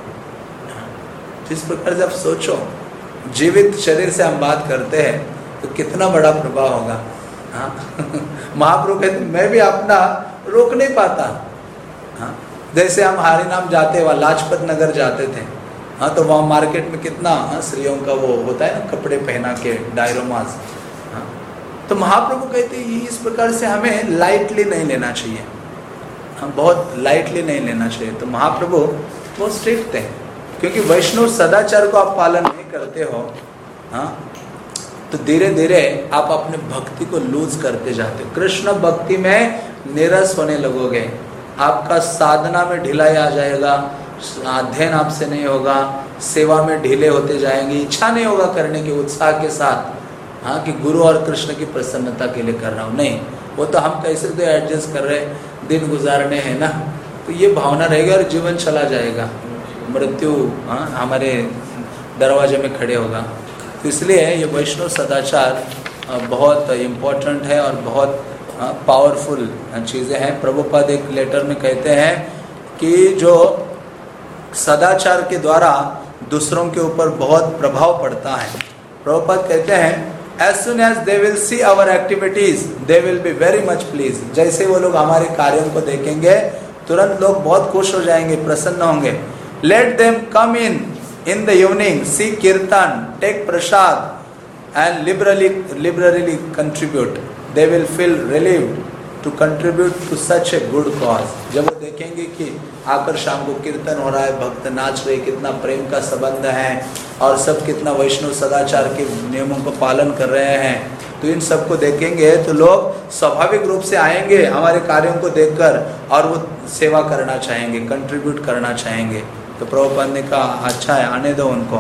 जिस प्रकार से आप सोचो, जीवित शरीर से हम बात करते हैं तो कितना बड़ा प्रभाव होगा। हाँ महाप्रभु कहते मैं भी अपना रोक नहीं पाता। हाँ, जैसे हम हरिनाम जाते, वहाँ लाजपत नगर जाते थे, हाँ, तो वहाँ मार्केट में कितना स्त्रियों का वो होता है ना, कपड़े पहना के डायरोमास। हाँ, तो महाप्रभु कहते इस प्रकार से हमें लाइटली नहीं लेना चाहिए। हाँ, बहुत लाइटली नहीं लेना चाहिए। तो महाप्रभु बहुत स्ट्रिक्ट थे, क्योंकि वैष्णव सदाचार को आप पालन नहीं करते हो, हाँ, तो धीरे धीरे आप अपने भक्ति को लूज करते जाते हो। कृष्ण भक्ति में निरस होने लगोगे, आपका साधना में ढिलाई आ जाएगा, अध्ययन आपसे नहीं होगा, सेवा में ढीले होते जाएंगे, इच्छा नहीं होगा करने की उत्साह के साथ, हाँ, कि गुरु और कृष्ण की प्रसन्नता के लिए कर रहा हूँ। नहीं, वो तो हम कैसे तो एडजस्ट कर रहे, दिन गुजारने हैं ना, तो ये भावना रहेगी और जीवन चला जाएगा, मृत्यु हाँ हमारे दरवाजे में खड़े होगा। तो इसलिए ये वैष्णव सदाचार बहुत इम्पोर्टेंट है और बहुत पावरफुल चीज़ें हैं। प्रभुपाद एक लेटर में कहते हैं कि जो सदाचार के द्वारा दूसरों के ऊपर बहुत प्रभाव पड़ता है। प्रभुपाद कहते हैं as soon as they will see our activities they will be very much pleased। जैसे वो लोग हमारे कार्यों को देखेंगे तुरंत लोग बहुत खुश हो जाएंगे, प्रसन्न होंगे। Let them come in the evening, see kirtan, take prasad and liberally contribute। They will feel relieved to contribute to such a good cause। जब वो देखेंगे कि आकर शाम को कीर्तन हो रहा है, भक्त नाच रहे, कितना प्रेम का संबंध है और सब कितना वैष्णव सदाचार के नियमों को पालन कर रहे हैं, तो इन सबको देखेंगे तो लोग स्वाभाविक रूप से आएंगे हमारे कार्यों को देखकर और वो सेवा करना चाहेंगे, कंट्रीब्यूट करना चाहेंगे। तो प्रभुपाद ने कहा अच्छा है, आने दो उनको।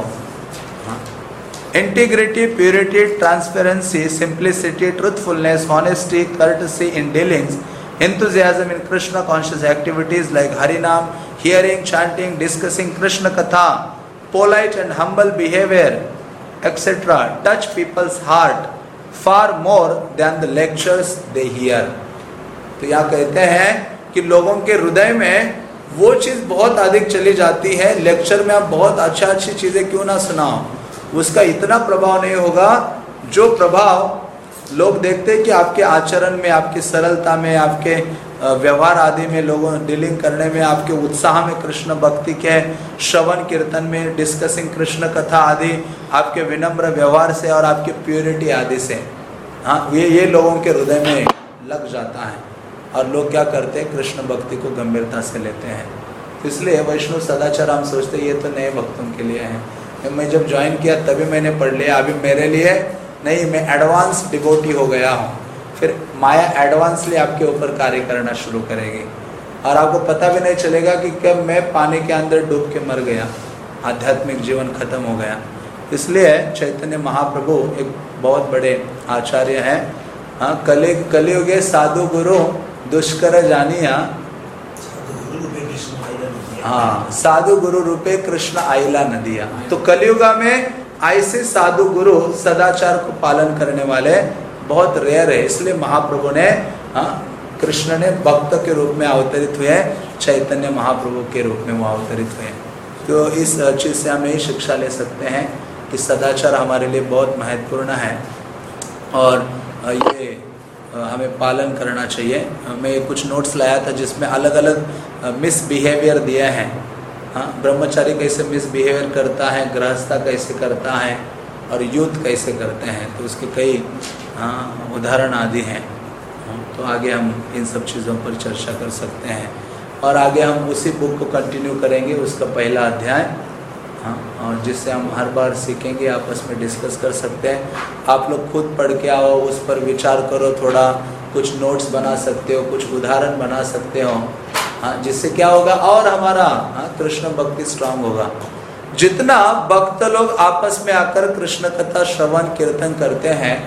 Integrity, purity, transparency, simplicity, truthfulness, honesty, courtesy in dealings, enthusiasm in Krishna conscious activities like Harinam, hearing, chanting, discussing Krishna Katha, polite and humble behavior, etc. touch people's heart far more than the lectures they hear। तो यहाँ कहते हैं कि लोगों के हृदय में वो चीज़ बहुत अधिक चली जाती है, लेक्चर में आप बहुत अच्छी चीज़ें क्यों ना सुनाओ, उसका इतना प्रभाव नहीं होगा जो प्रभाव लोग देखते हैं कि आपके आचरण में, आपकी सरलता में, आपके व्यवहार आदि में, लोगों डीलिंग करने में, आपके उत्साह में, कृष्ण भक्ति के श्रवण कीर्तन में, डिस्कसिंग कृष्ण कथा आदि, आपके विनम्र व्यवहार से और आपके प्योरिटी आदि से, हाँ, ये लोगों के हृदय में लग जाता है और लोग क्या करते हैं, कृष्ण भक्ति को गंभीरता से लेते हैं। तो इसलिए वैष्णव सदाचार हम सोचते ये तो नए भक्तों के लिए है। मैं जब ज्वाइन किया तभी मैंने पढ़ लिया, अभी मेरे लिए नहीं, मैं एडवांस डिवोटी हो गया हूँ। फिर माया एडवांसली आपके ऊपर कार्य करना शुरू करेगी और आपको पता भी नहीं चलेगा कि कब मैं पानी के अंदर डूब के मर गया, आध्यात्मिक जीवन खत्म हो गया। इसलिए चैतन्य महाप्रभु एक बहुत बड़े आचार्य हैं। हाँ, कलियुगे साधु गुरु दुष्कर जानिया, हाँ, साधु गुरु रूपे कृष्ण आइला नदिया। तो कलियुगा में ऐसे साधु गुरु सदाचार को पालन करने वाले बहुत रेयर है। इसलिए महाप्रभु ने, हाँ, कृष्ण ने भक्त के रूप में अवतरित हुए, चैतन्य महाप्रभु के रूप में वो अवतरित हुए। तो इस चीज़ से हम यही शिक्षा ले सकते हैं कि सदाचार हमारे लिए बहुत महत्वपूर्ण है और ये हमें पालन करना चाहिए। मैं कुछ नोट्स लाया था जिसमें अलग अलग मिसबिहेवियर दिया है। हाँ, ब्रह्मचारी कैसे मिसबिहेवियर करता है, गृहस्था कैसे करता है और यूथ कैसे करते हैं, तो उसके कई उदाहरण आदि हैं। तो आगे हम इन सब चीज़ों पर चर्चा कर सकते हैं और आगे हम उसी बुक को कंटिन्यू करेंगे, उसका पहला अध्याय, हाँ, और जिससे हम हर बार सीखेंगे, आपस में डिस्कस कर सकते हैं। आप लोग खुद पढ़ के आओ, उस पर विचार करो, थोड़ा कुछ नोट्स बना सकते हो, कुछ उदाहरण बना सकते हो, हाँ, जिससे क्या होगा और हमारा, हाँ, कृष्ण भक्ति स्ट्रांग होगा। जितना भक्त लोग आपस में आकर कृष्ण कथा श्रवण कीर्तन करते हैं,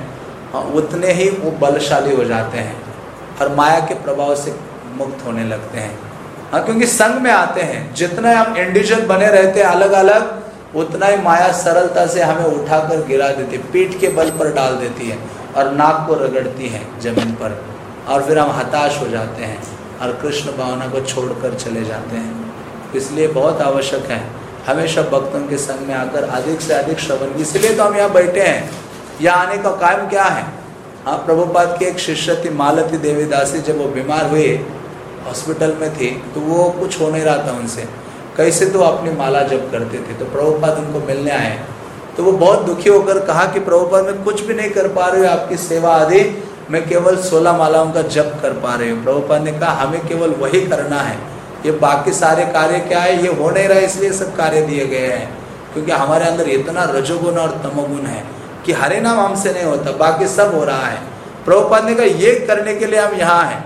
उतने ही वो बलशाली हो जाते हैं और माया के प्रभाव से मुक्त होने लगते हैं। हाँ, क्योंकि संग में आते हैं। जितना हम इंडिविजुअल बने रहते हैं अलग अलग, उतना ही माया सरलता से हमें उठाकर गिरा देती है, पीठ के बल पर डाल देती है और नाक को रगड़ती है जमीन पर, और फिर हम हताश हो जाते हैं और कृष्ण भावना को छोड़कर चले जाते हैं। इसलिए बहुत आवश्यक है हमेशा भक्तों के संग में आकर अधिक से अधिक श्रवण। इसलिए तो हम यहाँ बैठे हैं। यहाँ आने का कारण क्या है? हाँ, प्रभुपाद की एक शिष्य थी मालती देवी दासी, जब वो बीमार हुए हॉस्पिटल में थी तो वो कुछ हो नहीं रहा था उनसे, कैसे तो अपनी माला जप करते थे। तो प्रभुपाद उनको मिलने आए तो वो बहुत दुखी होकर कहा कि प्रभुपाद मैं कुछ भी नहीं कर पा रही हूँ आपकी सेवा आदि, मैं केवल 16 मालाओं का जप कर पा रही हूँ। प्रभुपाद ने कहा हमें केवल वही करना है, ये बाकी सारे कार्य क्या है ये हो नहीं रहा, इसलिए सब कार्य दिए गए हैं। क्योंकि हमारे अंदर इतना रजोगुण और तमोगुण है कि हरे नाम हमसे नहीं होता, बाकी सब हो रहा है। प्रभुपाद ने कहा ये करने के लिए हम यहाँ हैं।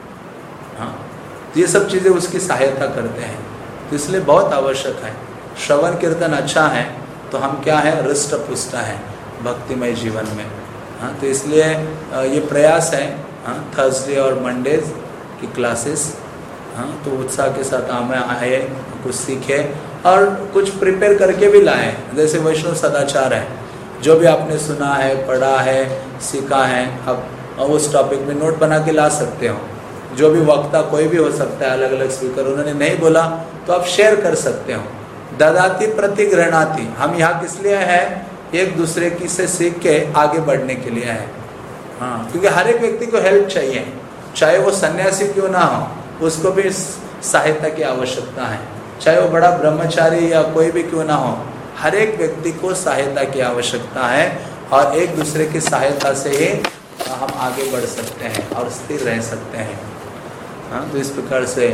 हाँ, तो ये सब चीज़ें उसकी सहायता करते हैं। तो इसलिए बहुत आवश्यक है। श्रवण कीर्तन अच्छा है तो हम क्या है, हृष्ट पुष्ट है भक्तिमय जीवन में। हाँ, तो इसलिए ये प्रयास है। हाँ, थर्सडे और मंडेज की क्लासेस, हाँ, तो उत्साह के साथ हमें आए, कुछ सीखे और कुछ प्रिपेयर करके भी लाए। जैसे वैष्णव सदाचार है, जो भी आपने सुना है, पढ़ा है, सीखा है, आप उस टॉपिक में नोट बना के ला सकते हो। जो भी वक्ता कोई भी हो सकता है, अलग अलग स्पीकर, उन्होंने नहीं बोला तो आप शेयर कर सकते हो। ददाती प्रति गृहणाति, हम यहाँ किस लिए हैं? एक दूसरे की से सीख के आगे बढ़ने के लिए है। हाँ, क्योंकि हर एक व्यक्ति को हेल्प चाहिए, चाहे वो सन्यासी क्यों ना हो, उसको भी सहायता की आवश्यकता है। चाहे वो बड़ा ब्रह्मचारी या कोई भी क्यों ना हो, हर एक व्यक्ति को सहायता की आवश्यकता है और एक दूसरे की सहायता से ही हम आगे बढ़ सकते हैं और स्थिर रह सकते हैं। हाँ, तो इस प्रकार से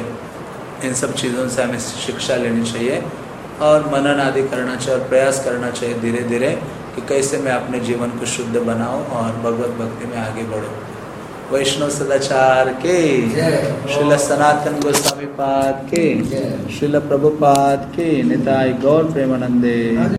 इन सब चीज़ों से हमें शिक्षा लेनी चाहिए और मनन आदि करना चाहिए और प्रयास करना चाहिए धीरे धीरे कि कैसे मैं अपने जीवन को शुद्ध बनाऊं और भगवत भक्ति में आगे बढ़ूं। वैष्णव सदाचार के, श्रील सनातन गोस्वामी पाद के, श्रील प्रभुपाद के, निताई गौर प्रेमानंदे।